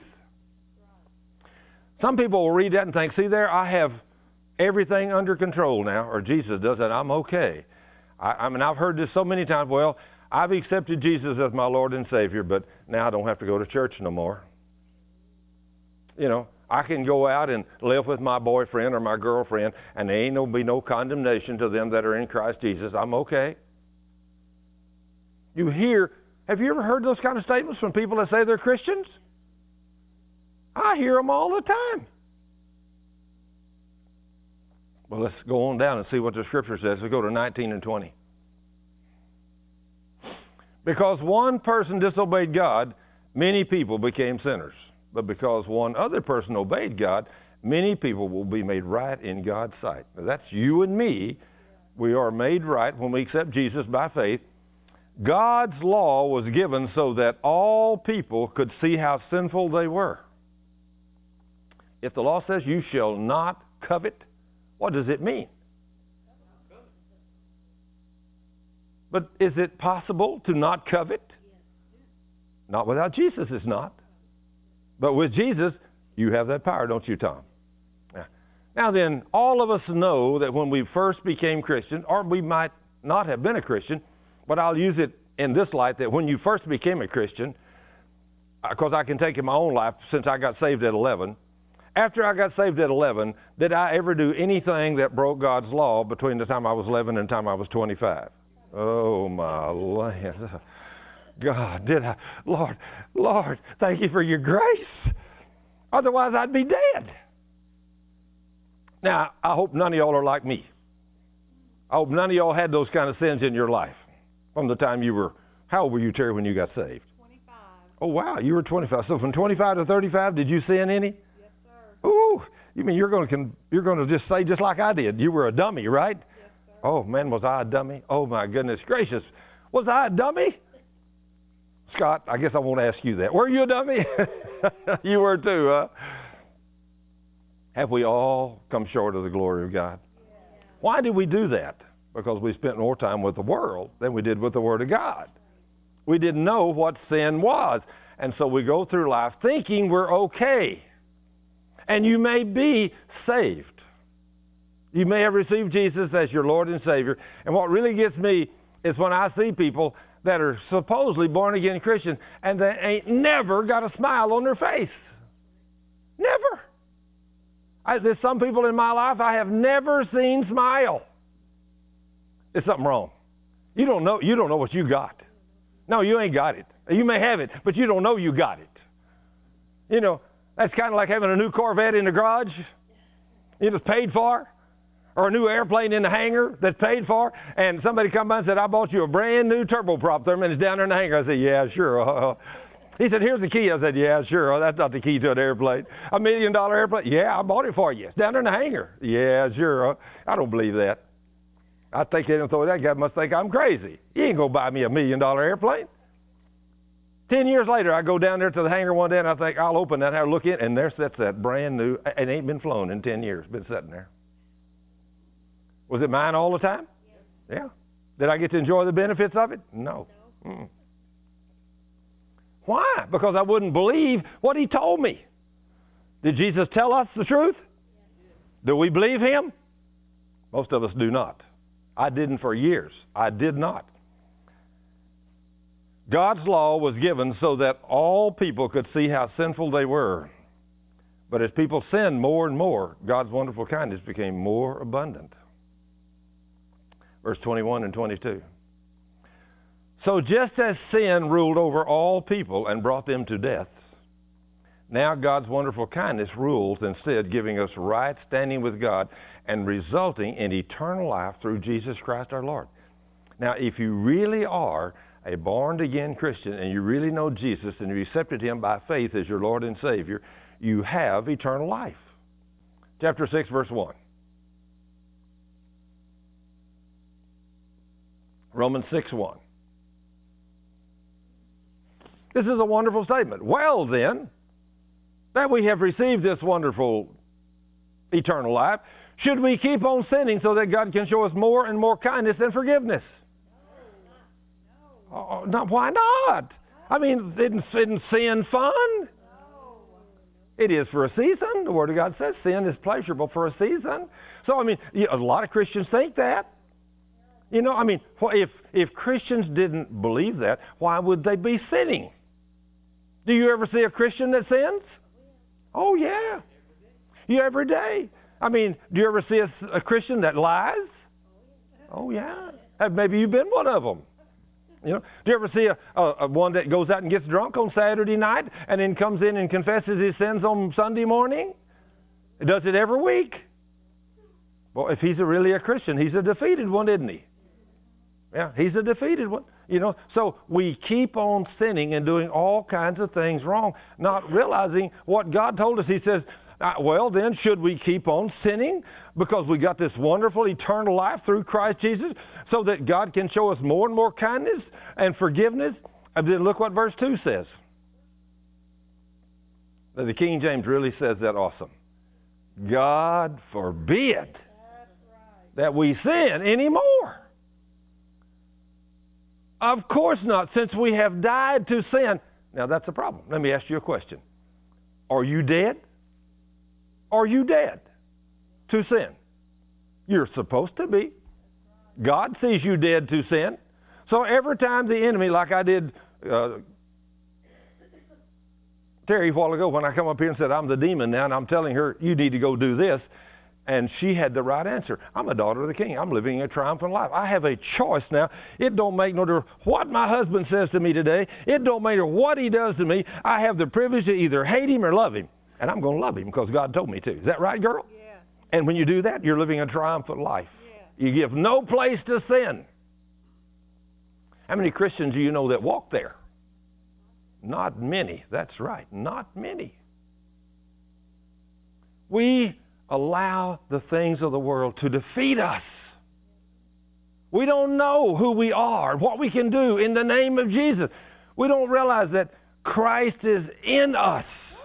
Some people will read that and think, see there, I have everything under control now, or Jesus does, and I'm okay. I mean, I've heard this so many times, well, I've accepted Jesus as my Lord and Savior, but now I don't have to go to church no more. You know, I can go out and live with my boyfriend or my girlfriend, and there ain't no be no condemnation to them that are in Christ Jesus. I'm okay. You hear, have you ever heard those kind of statements from people that say they're Christians? I hear them all the time. Well, let's go on down and see what the Scripture says. We go to 19 and 20. Because one person disobeyed God, many people became sinners. But because one other person obeyed God, many people will be made right in God's sight. Now, that's you and me. We are made right when we accept Jesus by faith. God's law was given so that all people could see how sinful they were. If the law says you shall not covet, what does it mean? But is it possible to not covet? Not without Jesus, it's not. But with Jesus, you have that power, don't you, Tom? Now then, all of us know that when we first became Christians, or we might not have been a Christian, but I'll use it in this light, that when you first became a Christian, because I can take in my own life since I got saved at 11, after I got saved at 11, did I ever do anything that broke God's law between the time I was 11 and the time I was 25? Oh, my land. God, did I? Lord, thank you for your grace. Otherwise, I'd be dead. Now, I hope none of y'all are like me. I hope none of y'all had those kind of sins in your life from the time you were, how old were you, Terry, when you got saved? 25. Oh, wow, you were 25. So from 25 to 35, did you sin any? Yes, sir. Ooh, you mean you're going to just say just like I did. You were a dummy, right? Yes, sir. Oh, man, was I a dummy? Oh, my goodness gracious. Was I a dummy? Scott, I guess I won't ask you that. Were you a dummy? You were too, huh? Have we all come short of the glory of God? Yeah. Why did we do that? Because we spent more time with the world than we did with the Word of God. We didn't know what sin was. And so we go through life thinking we're okay. And you may be saved. You may have received Jesus as your Lord and Savior. And what really gets me is when I see people that are supposedly born-again Christians and they ain't never got a smile on their face. Never. There's some people in my life I have never seen smile. There's something wrong. You don't know what you got. No, you ain't got it. You may have it, but you don't know you got it. You know, that's kind of like having a new Corvette in the garage. It was paid for. Or a new airplane in the hangar that's paid for, and somebody come by and said, I bought you a brand new turboprop therm, and it's down there in the hangar. I said, yeah, sure. He said, here's the key. I said, yeah, sure. That's not the key to an airplane. $1 million airplane? Yeah, I bought it for you. It's down there in the hangar. Yeah, sure. I don't believe that. I think that guy must think I'm crazy. He ain't going to buy me $1 million airplane. 10 years later, I go down there to the hangar one day, and I think, I'll open that, have a look in, and there sits that brand new, it ain't been flown in 10 years, been sitting there. Was it mine all the time? Yes. Yeah. Did I get to enjoy the benefits of it? No. Mm. Why? Because I wouldn't believe what he told me. Did Jesus tell us the truth? Yes. Do we believe him? Most of us do not. I didn't for years. I did not. God's law was given so that all people could see how sinful they were. But as people sinned more and more, God's wonderful kindness became more abundant. Verse 21 and 22. So just as sin ruled over all people and brought them to death, now God's wonderful kindness rules instead, giving us right standing with God and resulting in eternal life through Jesus Christ our Lord. Now, if you really are a born-again Christian and you really know Jesus and you accepted him by faith as your Lord and Savior, you have eternal life. Chapter 6, verse 1. Romans 6:1. This is a wonderful statement. Well then, that we have received this wonderful eternal life, should we keep on sinning so that God can show us more and more kindness and forgiveness? No. No, why not? I mean, isn't sin fun? It is for a season. The Word of God says sin is pleasurable for a season. So, I mean, a lot of Christians think that. You know, I mean, if Christians didn't believe that, why would they be sinning? Do you ever see a Christian that sins? Oh, yeah. You every day. I mean, do you ever see a Christian that lies? Oh, yeah. Maybe you've been one of them. You know, do you ever see a one that goes out and gets drunk on Saturday night and then comes in and confesses his sins on Sunday morning? He does it every week. Well, if he's really a Christian, he's a defeated one, isn't he? Yeah, he's a defeated one. You know, so we keep on sinning and doing all kinds of things wrong, not realizing what God told us. He says, well, then, should we keep on sinning because we got this wonderful eternal life through Christ Jesus so that God can show us more and more kindness and forgiveness? And then look what verse 2 says. The King James really says that awesome. God forbid that we sin anymore. Of course not, since we have died to sin. Now, that's a problem. Let me ask you a question. Are you dead? Are you dead to sin? You're supposed to be. God sees you dead to sin. So every time the enemy, like I did Terry a while ago when I come up here and said, I'm the demon now, and I'm telling her, you need to go do this. And she had the right answer. I'm a daughter of the King. I'm living a triumphant life. I have a choice now. It don't make no difference what my husband says to me today. It don't matter what he does to me. I have the privilege to either hate him or love him. And I'm going to love him because God told me to. Is that right, girl? Yeah. And when you do that, you're living a triumphant life. Yeah. You give no place to sin. How many Christians do you know that walk there? Not many. That's right. Not many. We allow the things of the world to defeat us. We don't know who we are, what we can do in the name of Jesus. We don't realize that Christ is in us.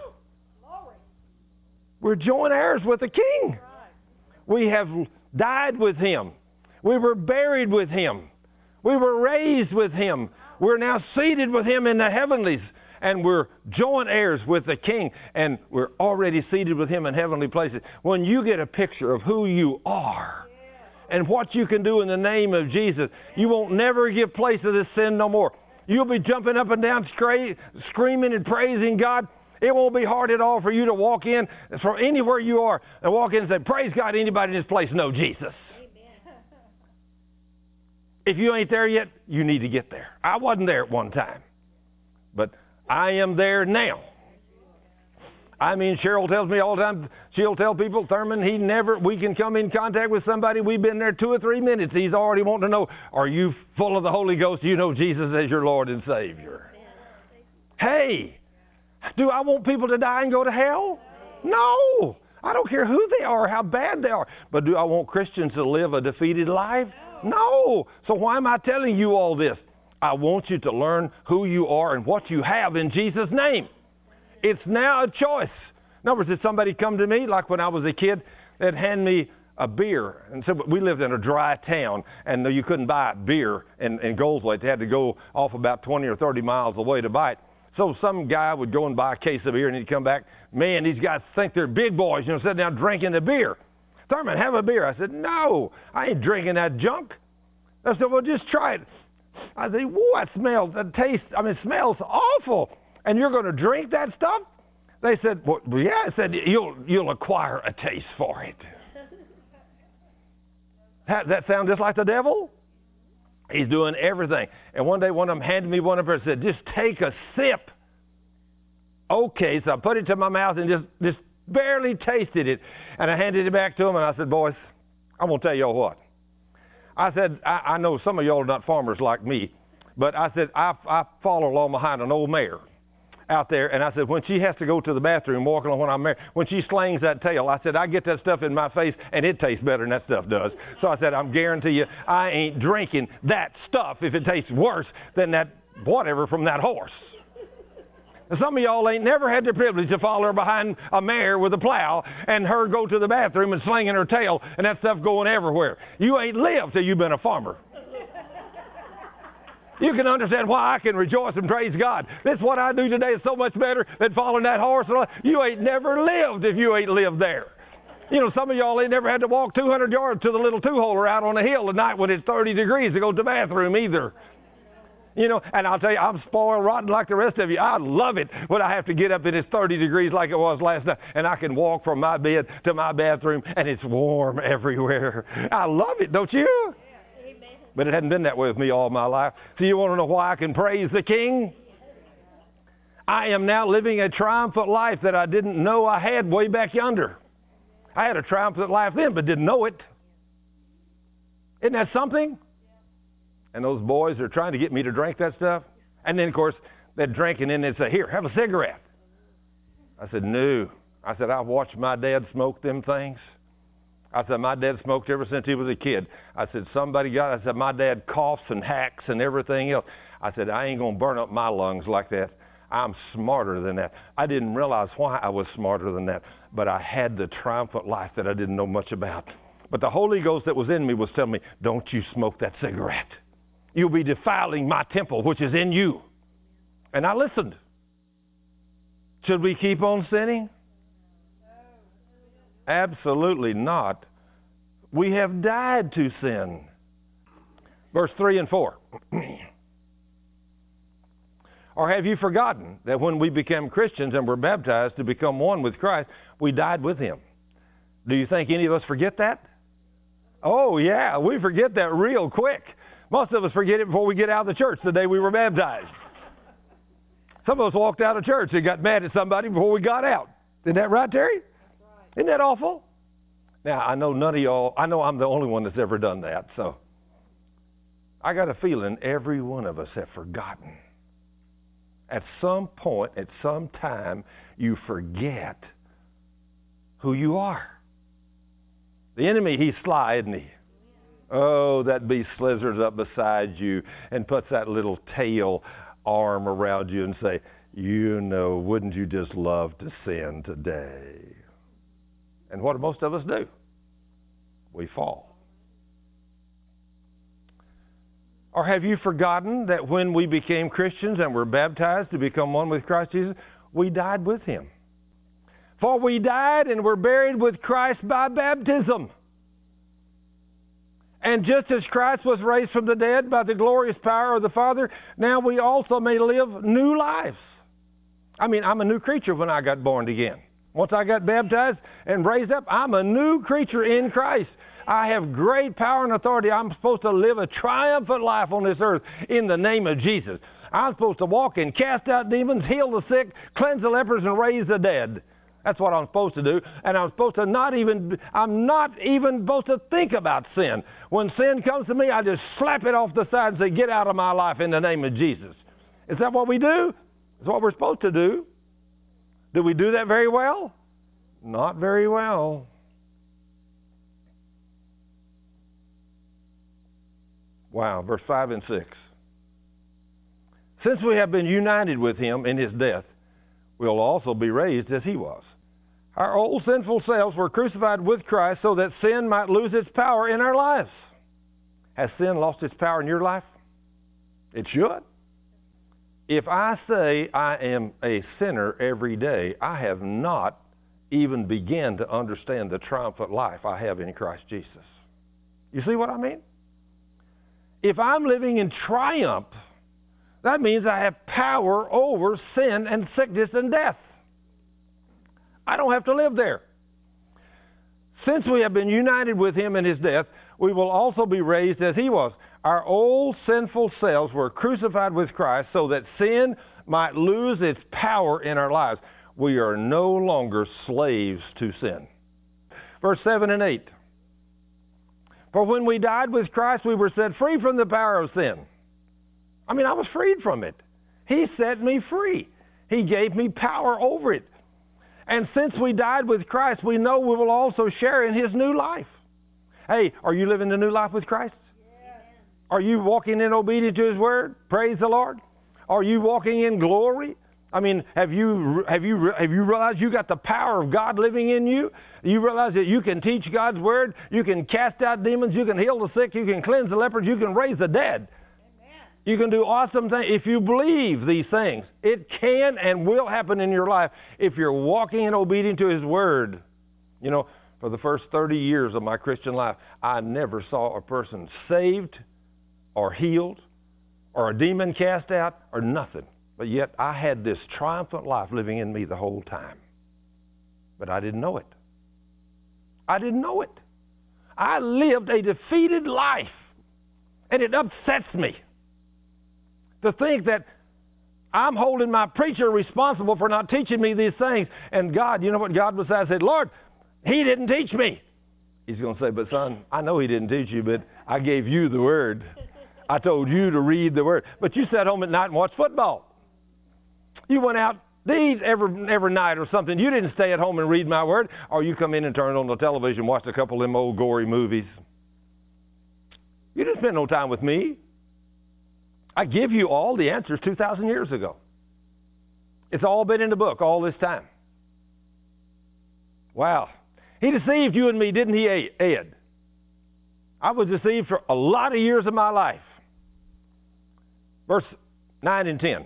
We're joint heirs with the King. We have died with Him. We were buried with Him. We were raised with Him. We're now seated with Him in the heavenlies. And we're joint heirs with the King. And we're already seated with Him in heavenly places. When you get a picture of who you are and what you can do in the name of Jesus, you won't never give place to this sin no more. You'll be jumping up and down, screaming and praising God. It won't be hard at all for you to walk in from anywhere you are and walk in and say, praise God, anybody in this place know Jesus. Amen. If you ain't there yet, you need to get there. I wasn't there at one time, but I am there now. I mean, Cheryl tells me all the time, she'll tell people, Thurman, we can come in contact with somebody, we've been there 2 or 3 minutes, he's already wanting to know, are you full of the Holy Ghost? Do you know Jesus as your Lord and Savior? Hey! Do I want people to die and go to hell? No. I don't care who they are, how bad they are. But do I want Christians to live a defeated life? No. So why am I telling you all this? I want you to learn who you are and what you have in Jesus' name. It's now a choice. In other words, did somebody come to me, like when I was a kid, they'd hand me a beer. And so we lived in a dry town, and you couldn't buy beer in Goldthwaite. They had to go off about 20 or 30 miles away to buy it. So some guy would go and buy a case of beer, and he'd come back. Man, these guys think they're big boys, sitting down drinking the beer. Thurman, have a beer. I said, no, I ain't drinking that junk. I said, well, just try it. I said, whoa, it smells awful. And you're going to drink that stuff? They said, well, yeah. I said, you'll acquire a taste for it. That sound just like the devil? He's doing everything. And one day one of them handed me one of them and said, just take a sip. Okay, so I put it to my mouth and just barely tasted it. And I handed it back to him and I said, boys, I'm going to tell y'all what. I said, I know some of y'all are not farmers like me, but I said, I follow along behind an old mare out there. And I said, when she has to go to the bathroom walking on when I'm married, when she slings that tail, I said, I get that stuff in my face and it tastes better than that stuff does. So I said, I'm guarantee you, I ain't drinking that stuff if it tastes worse than that whatever from that horse. And some of y'all ain't never had the privilege to follow her behind a mare with a plow and her go to the bathroom and slinging her tail and that stuff going everywhere. You ain't lived till you've been a farmer. You can understand why I can rejoice and praise God. This what I do today is so much better than following that horse. You ain't never lived if you ain't lived there. You know, some of y'all ain't never had to walk 200 yards to the little two-holer out on the hill at night when it's 30 degrees to go to the bathroom either. You know, and I'll tell you, I'm spoiled rotten like the rest of you. I love it when I have to get up and it's 30 degrees like it was last night, and I can walk from my bed to my bathroom, and it's warm everywhere. I love it, don't you? Yeah. Amen. But it hadn't been that way with me all my life. So you want to know why I can praise the King? I am now living a triumphant life that I didn't know I had way back yonder. I had a triumphant life then, but didn't know it. Isn't that something? And those boys are trying to get me to drink that stuff. And then, of course, they're drinking and they'd say, here, have a cigarette. I said, no. I said, I've watched my dad smoke them things. I said, my dad smoked ever since he was a kid. I said, I said, my dad coughs and hacks and everything else. I said, I ain't going to burn up my lungs like that. I'm smarter than that. I didn't realize why I was smarter than that, but I had the triumphant life that I didn't know much about. But the Holy Ghost that was in me was telling me, don't you smoke that cigarette. You'll be defiling my temple, which is in you. And I listened. Should we keep on sinning? Absolutely not. We have died to sin. Verse 3 and 4. Or have you forgotten that when we became Christians and were baptized to become one with Christ, we died with him? Do you think any of us forget that? Oh, yeah, we forget that real quick. Most of us forget it before we get out of the church the day we were baptized. Some of us walked out of church and got mad at somebody before we got out. Isn't that right, Terry? That's right. Isn't that awful? Now, I know none of y'all, I know I'm the only one that's ever done that, so I got a feeling every one of us have forgotten. At some point, at some time, you forget who you are. The enemy, he's sly, isn't he? Oh, that beast slithers up beside you and puts that little tail arm around you and say, you know, wouldn't you just love to sin today? And what do most of us do? We fall. Or have you forgotten that when we became Christians and were baptized to become one with Christ Jesus, we died with him? For we died and were buried with Christ by baptism. And just as Christ was raised from the dead by the glorious power of the Father, now we also may live new lives. I mean, I'm a new creature when I got born again. Once I got baptized and raised up, I'm a new creature in Christ. I have great power and authority. I'm supposed to live a triumphant life on this earth in the name of Jesus. I'm supposed to walk and cast out demons, heal the sick, cleanse the lepers, and raise the dead. That's what I'm supposed to do. And I'm not even supposed to think about sin. When sin comes to me, I just slap it off the side and say, get out of my life in the name of Jesus. Is that what we do? Is what we're supposed to do. Do we do that very well? Not very well. Wow, verse 5 and 6. Since we have been united with him in his death, we'll also be raised as he was. Our old sinful selves were crucified with Christ so that sin might lose its power in our lives. Has sin lost its power in your life? It should. If I say I am a sinner every day, I have not even begun to understand the triumphant life I have in Christ Jesus. You see what I mean? If I'm living in triumph, that means I have power over sin and sickness and death. I don't have to live there. Since we have been united with him in his death, we will also be raised as he was. Our old sinful selves were crucified with Christ so that sin might lose its power in our lives. We are no longer slaves to sin. Verse 7 and 8. For when we died with Christ, we were set free from the power of sin. I mean, I was freed from it. He set me free. He gave me power over it. And since we died with Christ, we know we will also share in his new life. Hey, are you living the new life with Christ? Yes. Are you walking in obedience to his word? Praise the Lord. Are you walking in glory? I mean, have you realized you got the power of God living in you? You realize that you can teach God's word, you can cast out demons, you can heal the sick, you can cleanse the lepers, you can raise the dead. Amen. You can do awesome things. If you believe these things, it can and will happen in your life if you're walking in obedience to His word. You know, for the first 30 years of my Christian life, I never saw a person saved or healed or a demon cast out or nothing. But yet I had this triumphant life living in me the whole time. But I didn't know it. I didn't know it. I lived a defeated life. And it upsets me to think that I'm holding my preacher responsible for not teaching me these things. And God, you know what God would say? I said, Lord, He didn't teach me. He's going to say, but son, I know He didn't teach you, but I gave you the word. I told you to read the word. But you sat home at night and watched football. You went out to eat every night or something. You didn't stay at home and read my word. Or you come in and turn on the television and watch a couple of them old gory movies. You didn't spend no time with me. I give you all the answers 2,000 years ago. It's all been in the book all this time. Wow. He deceived you and me, didn't he, Ed? I was deceived for a lot of years of my life. Verse 9 and 10.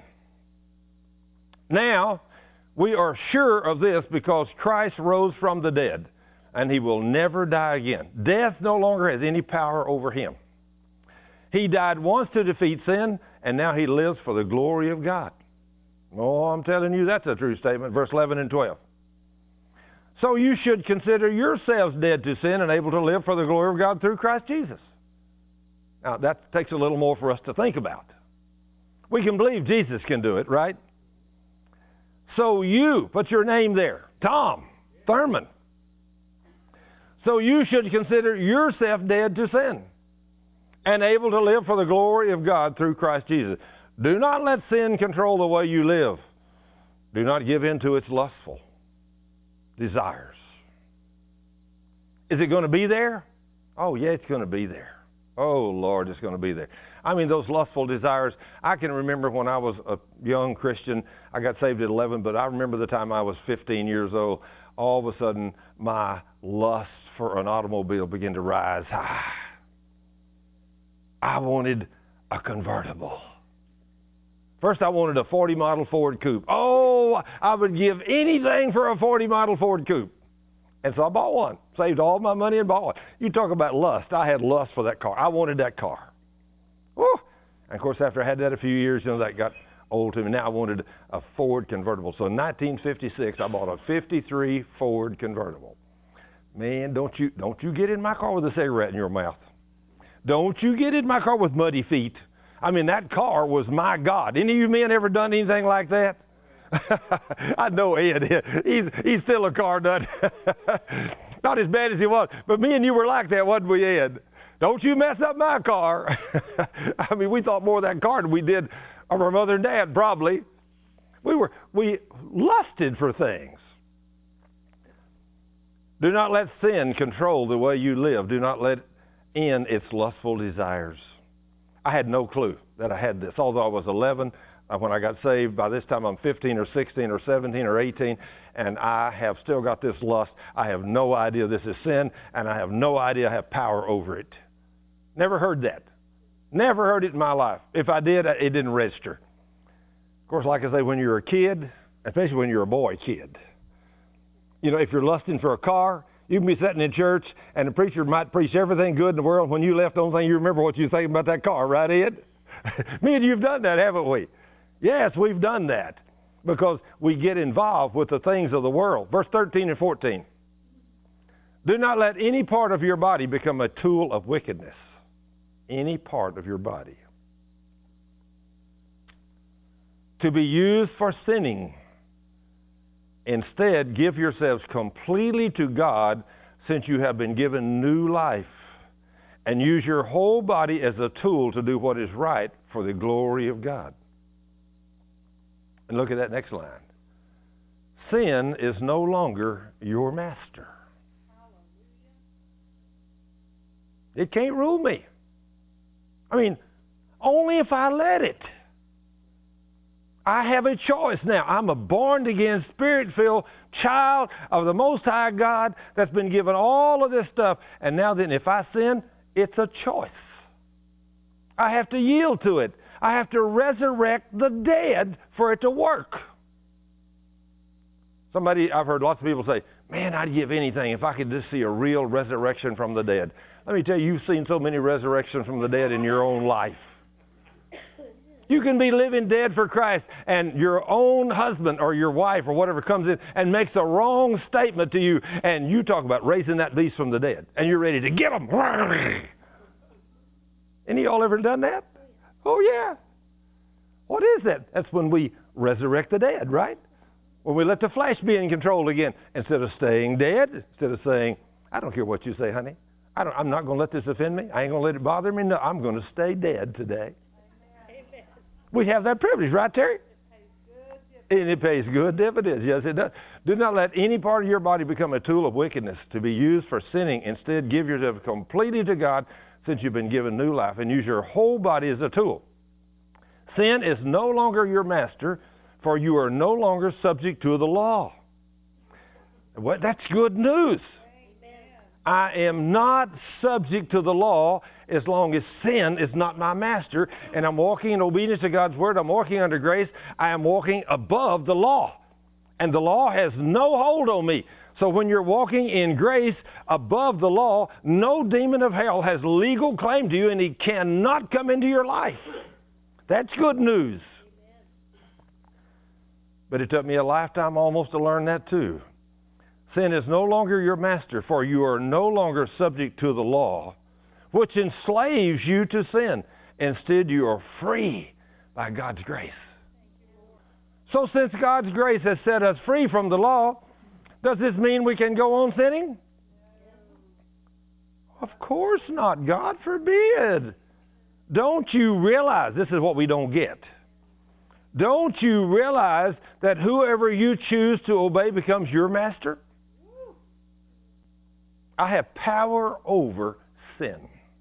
Now, we are sure of this because Christ rose from the dead, and He will never die again. Death no longer has any power over Him. He died once to defeat sin, and now He lives for the glory of God. Oh, I'm telling you, that's a true statement. Verse 11 and 12. So you should consider yourselves dead to sin and able to live for the glory of God through Christ Jesus. Now, that takes a little more for us to think about. We can believe Jesus can do it, right? So you, put your name there, Tom Thurman. So you should consider yourself dead to sin and able to live for the glory of God through Christ Jesus. Do not let sin control the way you live. Do not give in to its lustful desires. Is it going to be there? Oh, yeah, it's going to be there. Oh, Lord, it's going to be there. I mean, those lustful desires. I can remember when I was a young Christian. I got saved at 11, but I remember the time I was 15 years old. All of a sudden, my lust for an automobile began to rise high. I wanted a convertible. First, I wanted a 40 model Ford Coupe. Oh, I would give anything for a 40 model Ford Coupe. And so I bought one. Saved all my money and bought one. You talk about lust. I had lust for that car. I wanted that car. Woo! And of course, after I had that a few years, that got old to me. Now I wanted a Ford convertible. So in 1956, I bought a 53 Ford convertible. Man, don't you get in my car with a cigarette in your mouth. Don't you get in my car with muddy feet. I mean, that car was my God. Any of you men ever done anything like that? I know Ed. He's still a car nut. Not as bad as he was. But me and you were like that, wasn't we, Ed? Don't you mess up my car. I mean, we thought more of that car than we did of our mother and dad, probably. We lusted for things. Do not let sin control the way you live. Do not let in its lustful desires. I had no clue that I had this. Although I was 11 when I got saved, by this time I'm 15 or 16 or 17 or 18, and I have still got this lust. I have no idea this is sin, and I have no idea I have power over it. Never heard that. Never heard it in my life. If I did, it didn't register. Of course, like I say, when you're a kid, especially when you're a boy kid, if you're lusting for a car, you can be sitting in church, and the preacher might preach everything good in the world. When you left, the only thing you remember what you think about that car, right, Ed? Me and you've done that, haven't we? Yes, we've done that because we get involved with the things of the world. Verse 13 and 14. Do not let any part of your body become a tool of wickedness. Any part of your body. To be used for sinning. Instead, give yourselves completely to God, since you have been given new life, and use your whole body as a tool to do what is right for the glory of God. And look at that next line. Sin is no longer your master. It can't rule me. I mean, only if I let it. I have a choice now. I'm a born-again, Spirit-filled child of the Most High God that's been given all of this stuff. And now then, if I sin, it's a choice. I have to yield to it. I have to resurrect the dead for it to work. I've heard lots of people say, man, I'd give anything if I could just see a real resurrection from the dead. Let me tell you, you've seen so many resurrections from the dead in your own life. You can be living dead for Christ, and your own husband or your wife or whatever comes in and makes a wrong statement to you, and you talk about raising that beast from the dead, and you're ready to get them. Any of y'all ever done that? Oh, yeah. What is that? That's when we resurrect the dead, right? When we let the flesh be in control again, instead of staying dead, instead of saying, I don't care what you say, honey. I'm not going to let this offend me. I ain't going to let it bother me. No, I'm going to stay dead today. Amen. We have that privilege, right, Terry? And it pays good dividends. Yes, it does. Do not let any part of your body become a tool of wickedness to be used for sinning. Instead, give yourself completely to God since you've been given new life, and use your whole body as a tool. Sin is no longer your master, for you are no longer subject to the law. Well, that's good news. I am not subject to the law as long as sin is not my master, and I'm walking in obedience to God's word. I'm walking under grace. I am walking above the law, and the law has no hold on me. So when you're walking in grace above the law, no demon of hell has legal claim to you, and he cannot come into your life. That's good news. But it took me a lifetime almost to learn that too. Sin is no longer your master, for you are no longer subject to the law, which enslaves you to sin. Instead, you are free by God's grace. So since God's grace has set us free from the law, does this mean we can go on sinning? Of course not. God forbid. Don't you realize, this is what we don't get. Don't you realize that whoever you choose to obey becomes your master? I have power over sin.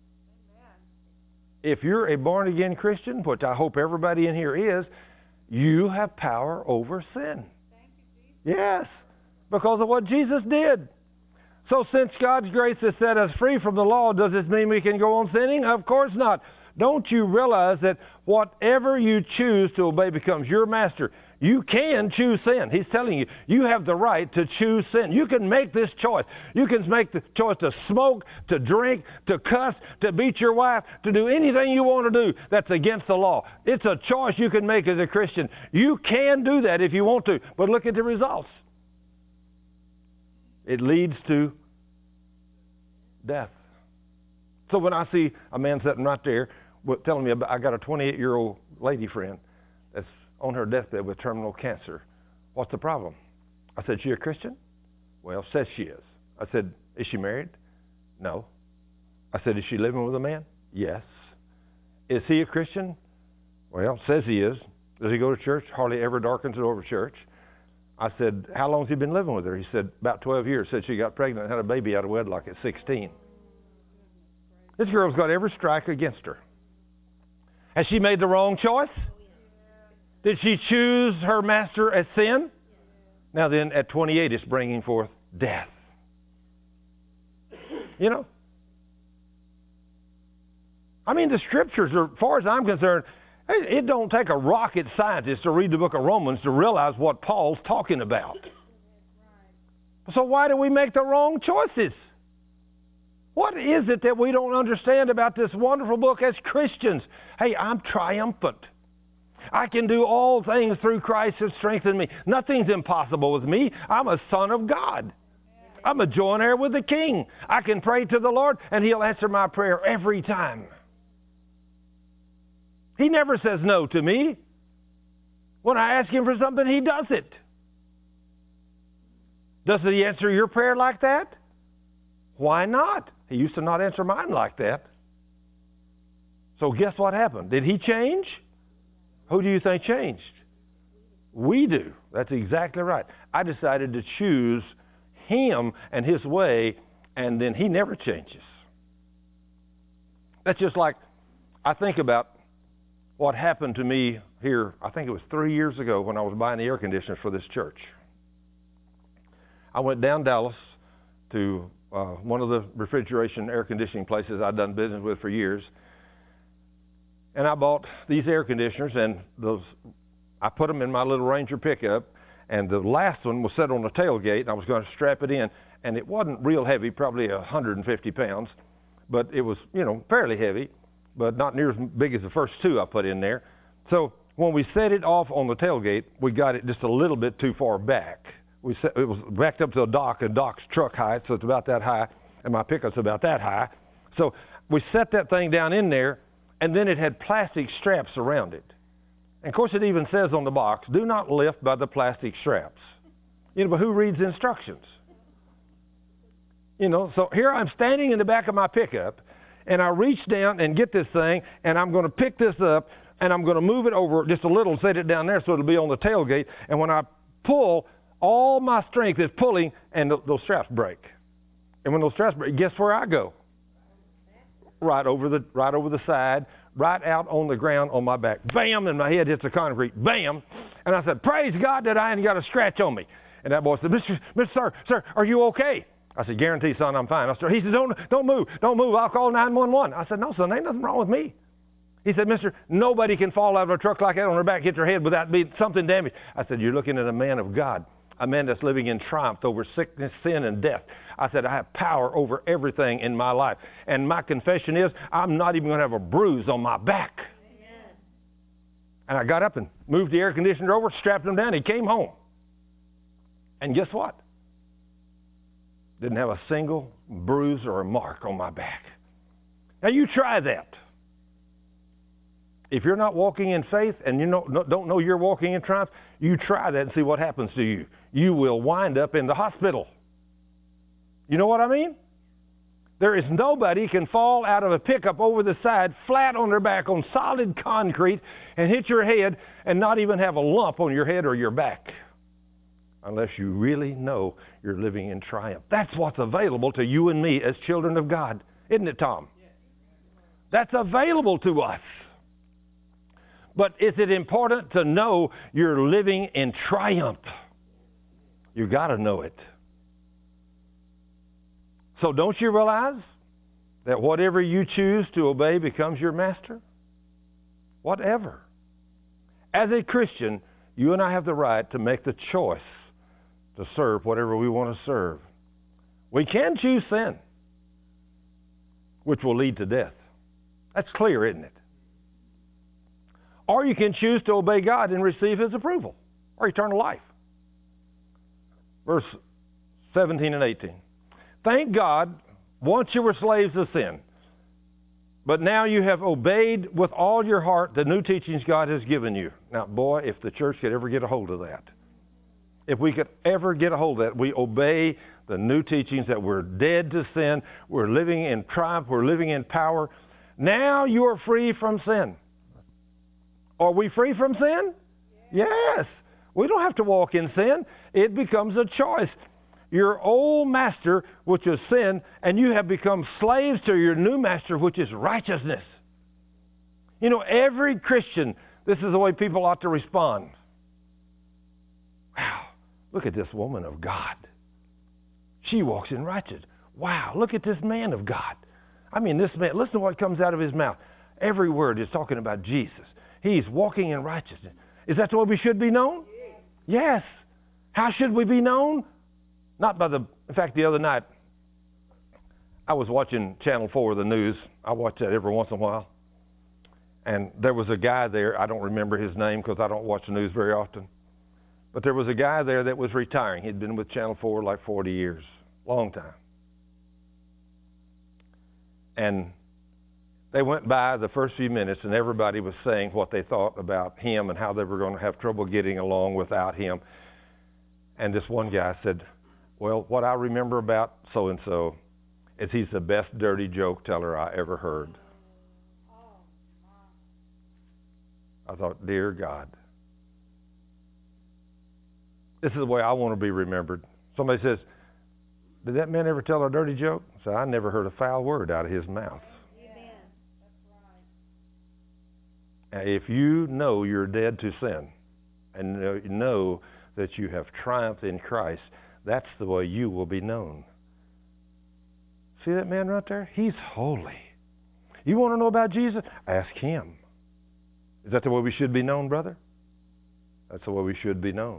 If you're a born-again Christian, which I hope everybody in here is, you have power over sin. Yes, because of what Jesus did. So since God's grace has set us free from the law, does this mean we can go on sinning? Of course not. Don't you realize that whatever you choose to obey becomes your master? You can choose sin. He's telling you, you have the right to choose sin. You can make this choice. You can make the choice to smoke, to drink, to cuss, to beat your wife, to do anything you want to do that's against the law. It's a choice you can make as a Christian. You can do that if you want to, but look at the results. It leads to death. So when I see a man sitting right there telling me about, I got a 28-year-old lady friend that's on her deathbed with terminal cancer. What's the problem? I said, she a Christian? Well, says she is. I said, is she married? No. I said, is she living with a man? Yes. Is he a Christian? Well, says he is. Does he go to church? Hardly ever darkens the door of church. I said, how long has he been living with her? He said, about 12 years. Said she got pregnant and had a baby out of wedlock at 16. This girl's got every strike against her. Has she made the wrong choice? Did she choose her master as sin? Now then, at 28, it's bringing forth death. You know? I mean, the scriptures, as far as I'm concerned, it don't take a rocket scientist to read the book of Romans to realize what Paul's talking about. So why do we make the wrong choices? What is it that we don't understand about this wonderful book as Christians? Hey, I'm triumphant. I can do all things through Christ who strengthens me. Nothing's impossible with me. I'm a son of God. I'm a joint heir with the King. I can pray to the Lord and He'll answer my prayer every time. He never says no to me. When I ask Him for something, He does it. Does He answer your prayer like that? Why not? He used to not answer mine like that. So guess what happened? Did He change? Who do you think changed? We do. That's exactly right. I decided to choose Him and His way, and then He never changes. That's just like I think about what happened to me here, I think it was 3 years ago when I was buying the air conditioners for this church. I went down Dallas to one of the refrigeration air conditioning places I'd done business with for years. And I bought these air conditioners, and I put them in my little Ranger pickup, and the last one was set on the tailgate, and I was going to strap it in. And it wasn't real heavy, probably 150 pounds, but it was, fairly heavy, but not near as big as the first two I put in there. So when we set it off on the tailgate, we got it just a little bit too far back. It was backed up to a dock, and Doc's truck height, so it's about that high, and my pickup's about that high. So we set that thing down in there, and then it had plastic straps around it. And of course it even says on the box, do not lift by the plastic straps. But who reads instructions? So here I'm standing in the back of my pickup, and I reach down and get this thing, and I'm going to pick this up, and I'm going to move it over just a little and set it down there so it'll be on the tailgate. And when I pull, all my strength is pulling, and those straps break. And when those straps break, guess where I go? Right over the side, right out on the ground on my back. Bam! And my head hits the concrete. Bam! And I said, praise God that I ain't got a scratch on me. And that boy said, Sir, are you okay? I said, guarantee, son, I'm fine. He said, don't move. I'll call 911. I said, no, son, ain't nothing wrong with me. He said, mister, nobody can fall out of a truck like that on their back, hit their head without being something damaged. I said, you're looking at a man of God, a man that's living in triumph over sickness, sin, and death. I said, I have power over everything in my life. And my confession is, I'm not even going to have a bruise on my back. Amen. And I got up and moved the air conditioner over, strapped him down. He came home. And guess what? Didn't have a single bruise or a mark on my back. Now you try that. If you're not walking in faith and you don't know you're walking in triumph, you try that and see what happens to you. You will wind up in the hospital. You know what I mean? There is nobody can fall out of a pickup over the side, flat on their back on solid concrete, and hit your head and not even have a lump on your head or your back. Unless you really know you're living in triumph. That's what's available to you and me as children of God. Isn't it, Tom? That's available to us. But is it important to know you're living in triumph? You got to know it. So don't you realize that whatever you choose to obey becomes your master? Whatever. As a Christian, you and I have the right to make the choice to serve whatever we want to serve. We can choose sin, which will lead to death. That's clear, isn't it? Or you can choose to obey God and receive His approval, or eternal life. Verse 17 and 18. Thank God, once you were slaves of sin, but now you have obeyed with all your heart the new teachings God has given you. Now, boy, if the church could ever get a hold of that. If we could ever get a hold of that, we obey the new teachings that we're dead to sin, we're living in triumph, we're living in power. Now you are free from sin. Are we free from sin? Yes. We don't have to walk in sin. It becomes a choice. Your old master, which is sin, and you have become slaves to your new master, which is righteousness. Every Christian, this is the way people ought to respond. Wow, look at this woman of God. She walks in righteousness. Wow, look at this man of God. I mean, this man, listen to what comes out of his mouth. Every word is talking about Jesus. He's walking in righteousness. Is that the way we should be known? Yes. How should we be known? Not by in fact, the other night, I was watching Channel 4, the news. I watch that every once in a while. And there was a guy there, I don't remember his name because I don't watch the news very often. But there was a guy there that was retiring. He'd been with Channel 4 like 40 years. Long time. And they went by the first few minutes and everybody was saying what they thought about him and how they were going to have trouble getting along without him. And this one guy said, well, what I remember about so-and-so is he's the best dirty joke teller I ever heard. I thought, dear God, this is the way I want to be remembered. Somebody says, did that man ever tell a dirty joke? I said, I never heard a foul word out of his mouth. If you know you're dead to sin and know that you have triumphed in Christ, that's the way you will be known. See that man right there? He's holy. You want to know about Jesus? Ask him. Is that the way we should be known, brother? That's the way we should be known.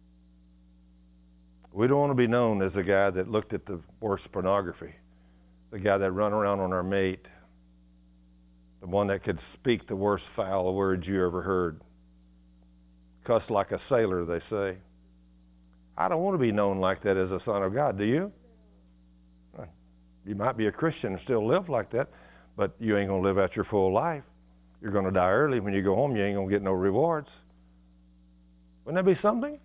We don't want to be known as the guy that looked at the worst pornography, the guy that run around on our mate, the one that could speak the worst foul words you ever heard, cuss like a sailor, they say. I don't want to be known like that as a son of God, do you? You might be a Christian and still live like that, but you ain't going to live out your full life. You're going to die early. When you go home, you ain't going to get no rewards. Wouldn't that be something?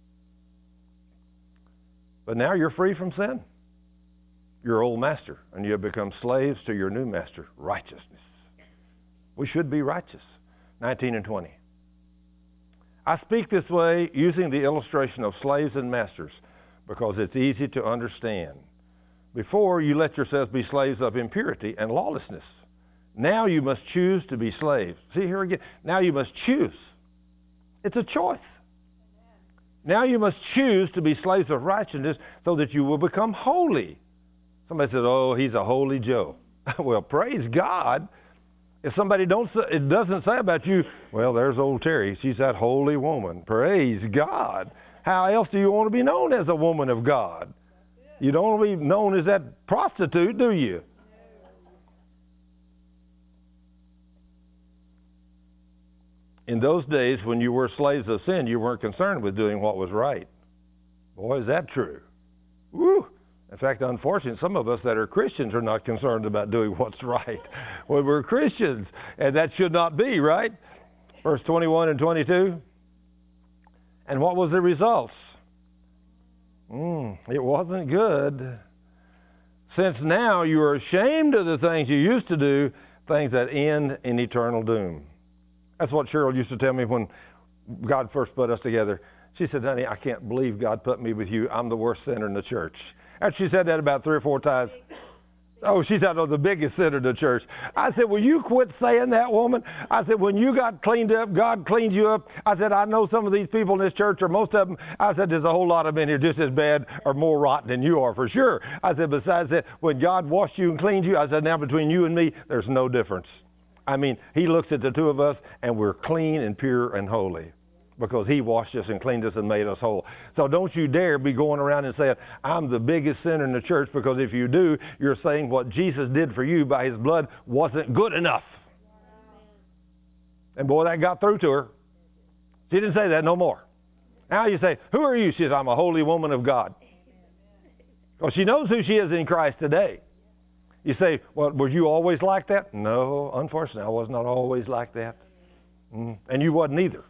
But now you're free from sin. Your old master, and you have become slaves to your new master, righteousness. We should be righteous. 19 and 20. I speak this way using the illustration of slaves and masters because it's easy to understand. Before, you let yourselves be slaves of impurity and lawlessness. Now you must choose to be slaves. See here again. Now you must choose. It's a choice. Now you must choose to be slaves of righteousness so that you will become holy. Somebody says, oh, he's a holy Joe. Well, praise God. If somebody it doesn't say about you, well, there's old Terry. She's that holy woman. Praise God. How else do you want to be known as a woman of God? You don't want to be known as that prostitute, do you? In those days, when you were slaves of sin, you weren't concerned with doing what was right. Boy, is that true. Woo! In fact, unfortunately, some of us that are Christians are not concerned about doing what's right. Well, we're Christians, and that should not be, right? Verse 21 and 22. And what was the results? It wasn't good. Since now you are ashamed of the things you used to do, things that end in eternal doom. That's what Cheryl used to tell me when God first put us together. She said, honey, I can't believe God put me with you. I'm the worst sinner in the church. And she said that about 3 or 4 times. Oh, she's out of the biggest sinner in the church. I said, will you quit saying that, woman? I said, when you got cleaned up, God cleaned you up. I said, I know some of these people in this church, or most of them. I said, there's a whole lot of them in here just as bad or more rotten than you are for sure. I said, besides that, when God washed you and cleaned you, I said, now between you and me, there's no difference. I mean, he looks at the two of us, and we're clean and pure and holy because he washed us and cleaned us and made us whole. So don't you dare be going around and saying, I'm the biggest sinner in the church, because if you do, you're saying what Jesus did for you by his blood wasn't good enough. And boy, that got through to her. She didn't say that no more. Now you say, who are you? She says, I'm a holy woman of God. Well, she knows who she is in Christ today. You say, well, were you always like that? No, unfortunately, I was not always like that. And you wasn't either.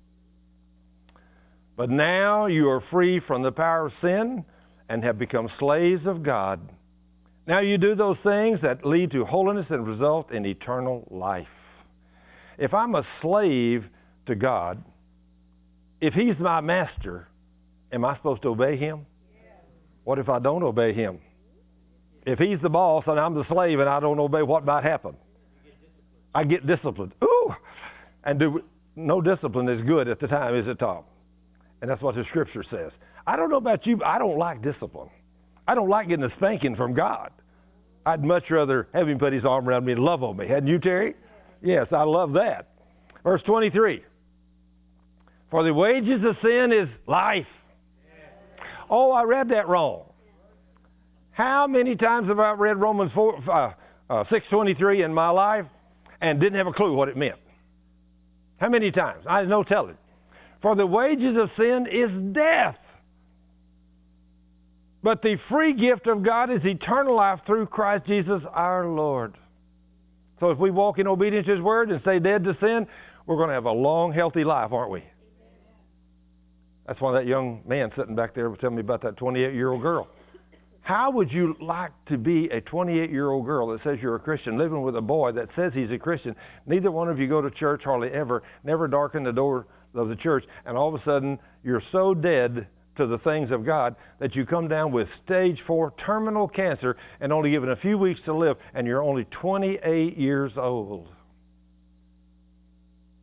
But now you are free from the power of sin and have become slaves of God. Now you do those things that lead to holiness and result in eternal life. If I'm a slave to God, if he's my master, am I supposed to obey him? What if I don't obey him? If he's the boss and I'm the slave and I don't obey, what might happen? I get disciplined. Ooh! And no discipline is good at the time, is it, Tom? And that's what the scripture says. I don't know about you, but I don't like discipline. I don't like getting a spanking from God. I'd much rather have him put his arm around me and love on me. Hadn't you, Terry? Yes, I love that. Verse 23. For the wages of sin is life. Oh, I read that wrong. How many times have I read Romans 6:23 in my life and didn't have a clue what it meant? How many times? I had no telling. For the wages of sin is death. But the free gift of God is eternal life through Christ Jesus our Lord. So if we walk in obedience to his word and stay dead to sin, we're going to have a long, healthy life, aren't we? That's why that young man sitting back there was telling me about that 28-year-old girl. How would you like to be a 28-year-old girl that says you're a Christian, living with a boy that says he's a Christian? Neither one of you go to church hardly ever, never darken the door of the church, and all of a sudden you're so dead to the things of God that you come down with stage 4 terminal cancer and only given a few weeks to live, and you're only 28 years old.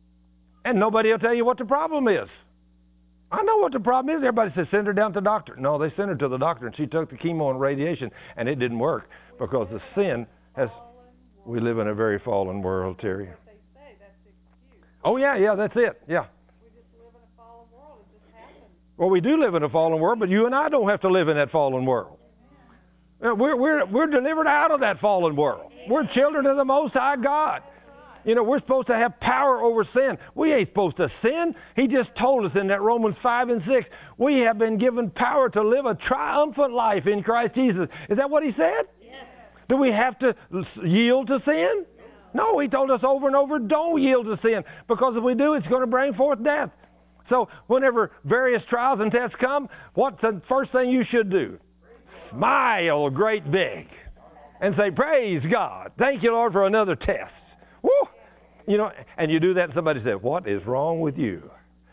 And nobody will tell you what the problem is. I know what the problem is. Everybody says, send her down to the doctor. No, they sent her to the doctor, and she took the chemo and radiation, and it didn't work because the sin has... We live in a very fallen world, Terry. They say that's the excuse. Oh, yeah, that's it, yeah. We just live in a fallen world. It just happens. Well, we do live in a fallen world, but you and I don't have to live in that fallen world. We're delivered out of that fallen world. We're children of the Most High God. You know, we're supposed to have power over sin. We ain't supposed to sin. He just told us in that Romans 5 and 6, we have been given power to live a triumphant life in Christ Jesus. Is that what he said? Yes. Do we have to yield to sin? No, he told us over and over, don't yield to sin, because if we do, it's going to bring forth death. So whenever various trials and tests come, what's the first thing you should do? Smile great big and say, praise God. Thank you, Lord, for another test. Woo! You know, and you do that and somebody says, what is wrong with you?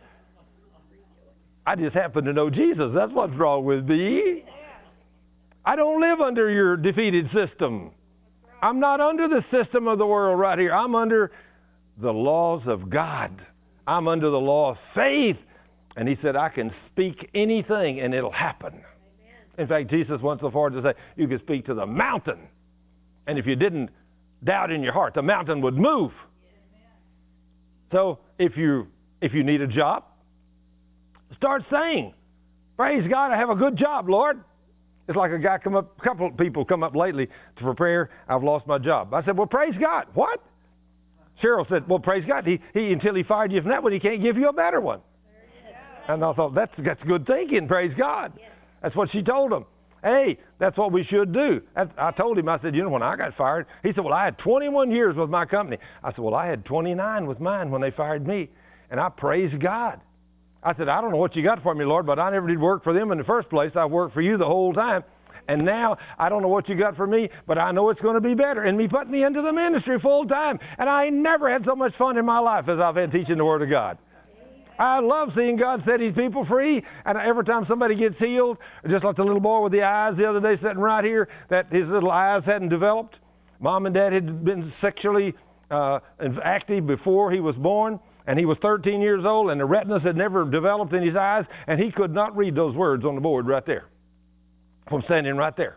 I just happen to know Jesus. That's what's wrong with me. I don't live under your defeated system. I'm not under the system of the world right here. I'm under the laws of God. I'm under the law of faith. And he said, I can speak anything and it'll happen. In fact, Jesus went so far to say, you could speak to the mountain. And if you didn't doubt in your heart, the mountain would move. So if you need a job, start saying, praise God, I have a good job, Lord. It's like a couple of people come up lately to prepare, I've lost my job. I said, well, praise God. What? Cheryl said, well, praise God. He until he fired you from that one, he can't give you a better one. And I thought, that's good thinking, praise God. That's what she told him. Hey, that's what we should do. I told him, I said, you know, when I got fired, he said, well, I had 21 years with my company. I said, well, I had 29 with mine when they fired me. And I praised God. I said, I don't know what you got for me, Lord, but I never did work for them in the first place. I worked for you the whole time. And now I don't know what you got for me, but I know it's going to be better. And me putting me into the ministry full time. And I never had so much fun in my life as I've had teaching the Word of God. I love seeing God set His people free. And every time somebody gets healed, just like the little boy with the eyes the other day sitting right here, that his little eyes hadn't developed. Mom and Dad had been sexually active before he was born. And he was 13 years old, and the retinas had never developed in his eyes, and he could not read those words on the board right there from standing right there.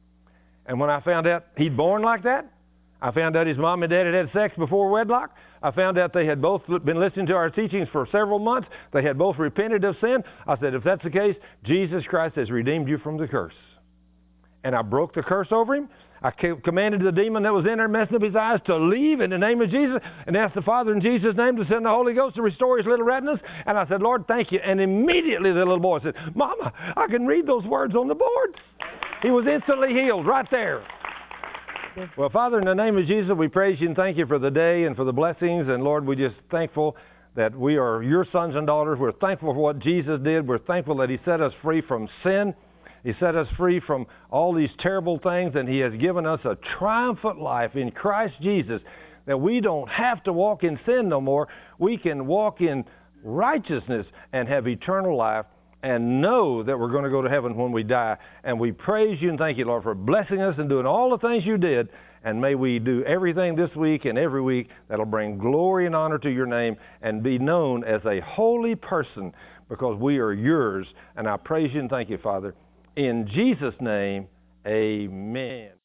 And when I found out he'd born like that, I found out his mom and dad had sex before wedlock. I found out they had both been listening to our teachings for several months. They had both repented of sin. I said, if that's the case, Jesus Christ has redeemed you from the curse. And I broke the curse over him. I commanded the demon that was in there messing up his eyes to leave in the name of Jesus, and asked the Father in Jesus' name to send the Holy Ghost to restore his little retinas. And I said, Lord, thank you. And immediately the little boy said, Mama, I can read those words on the board. He was instantly healed right there. Well, Father, in the name of Jesus, we praise you and thank you for the day and for the blessings. And Lord, we're just thankful that we are your sons and daughters. We're thankful for what Jesus did. We're thankful that he set us free from sin. He set us free from all these terrible things, and he has given us a triumphant life in Christ Jesus, that we don't have to walk in sin no more. We can walk in righteousness and have eternal life and know that we're going to go to heaven when we die. And we praise you and thank you, Lord, for blessing us and doing all the things you did. And may we do everything this week and every week that'll bring glory and honor to your name and be known as a holy person, because we are yours. And I praise you and thank you, Father. In Jesus' name, amen.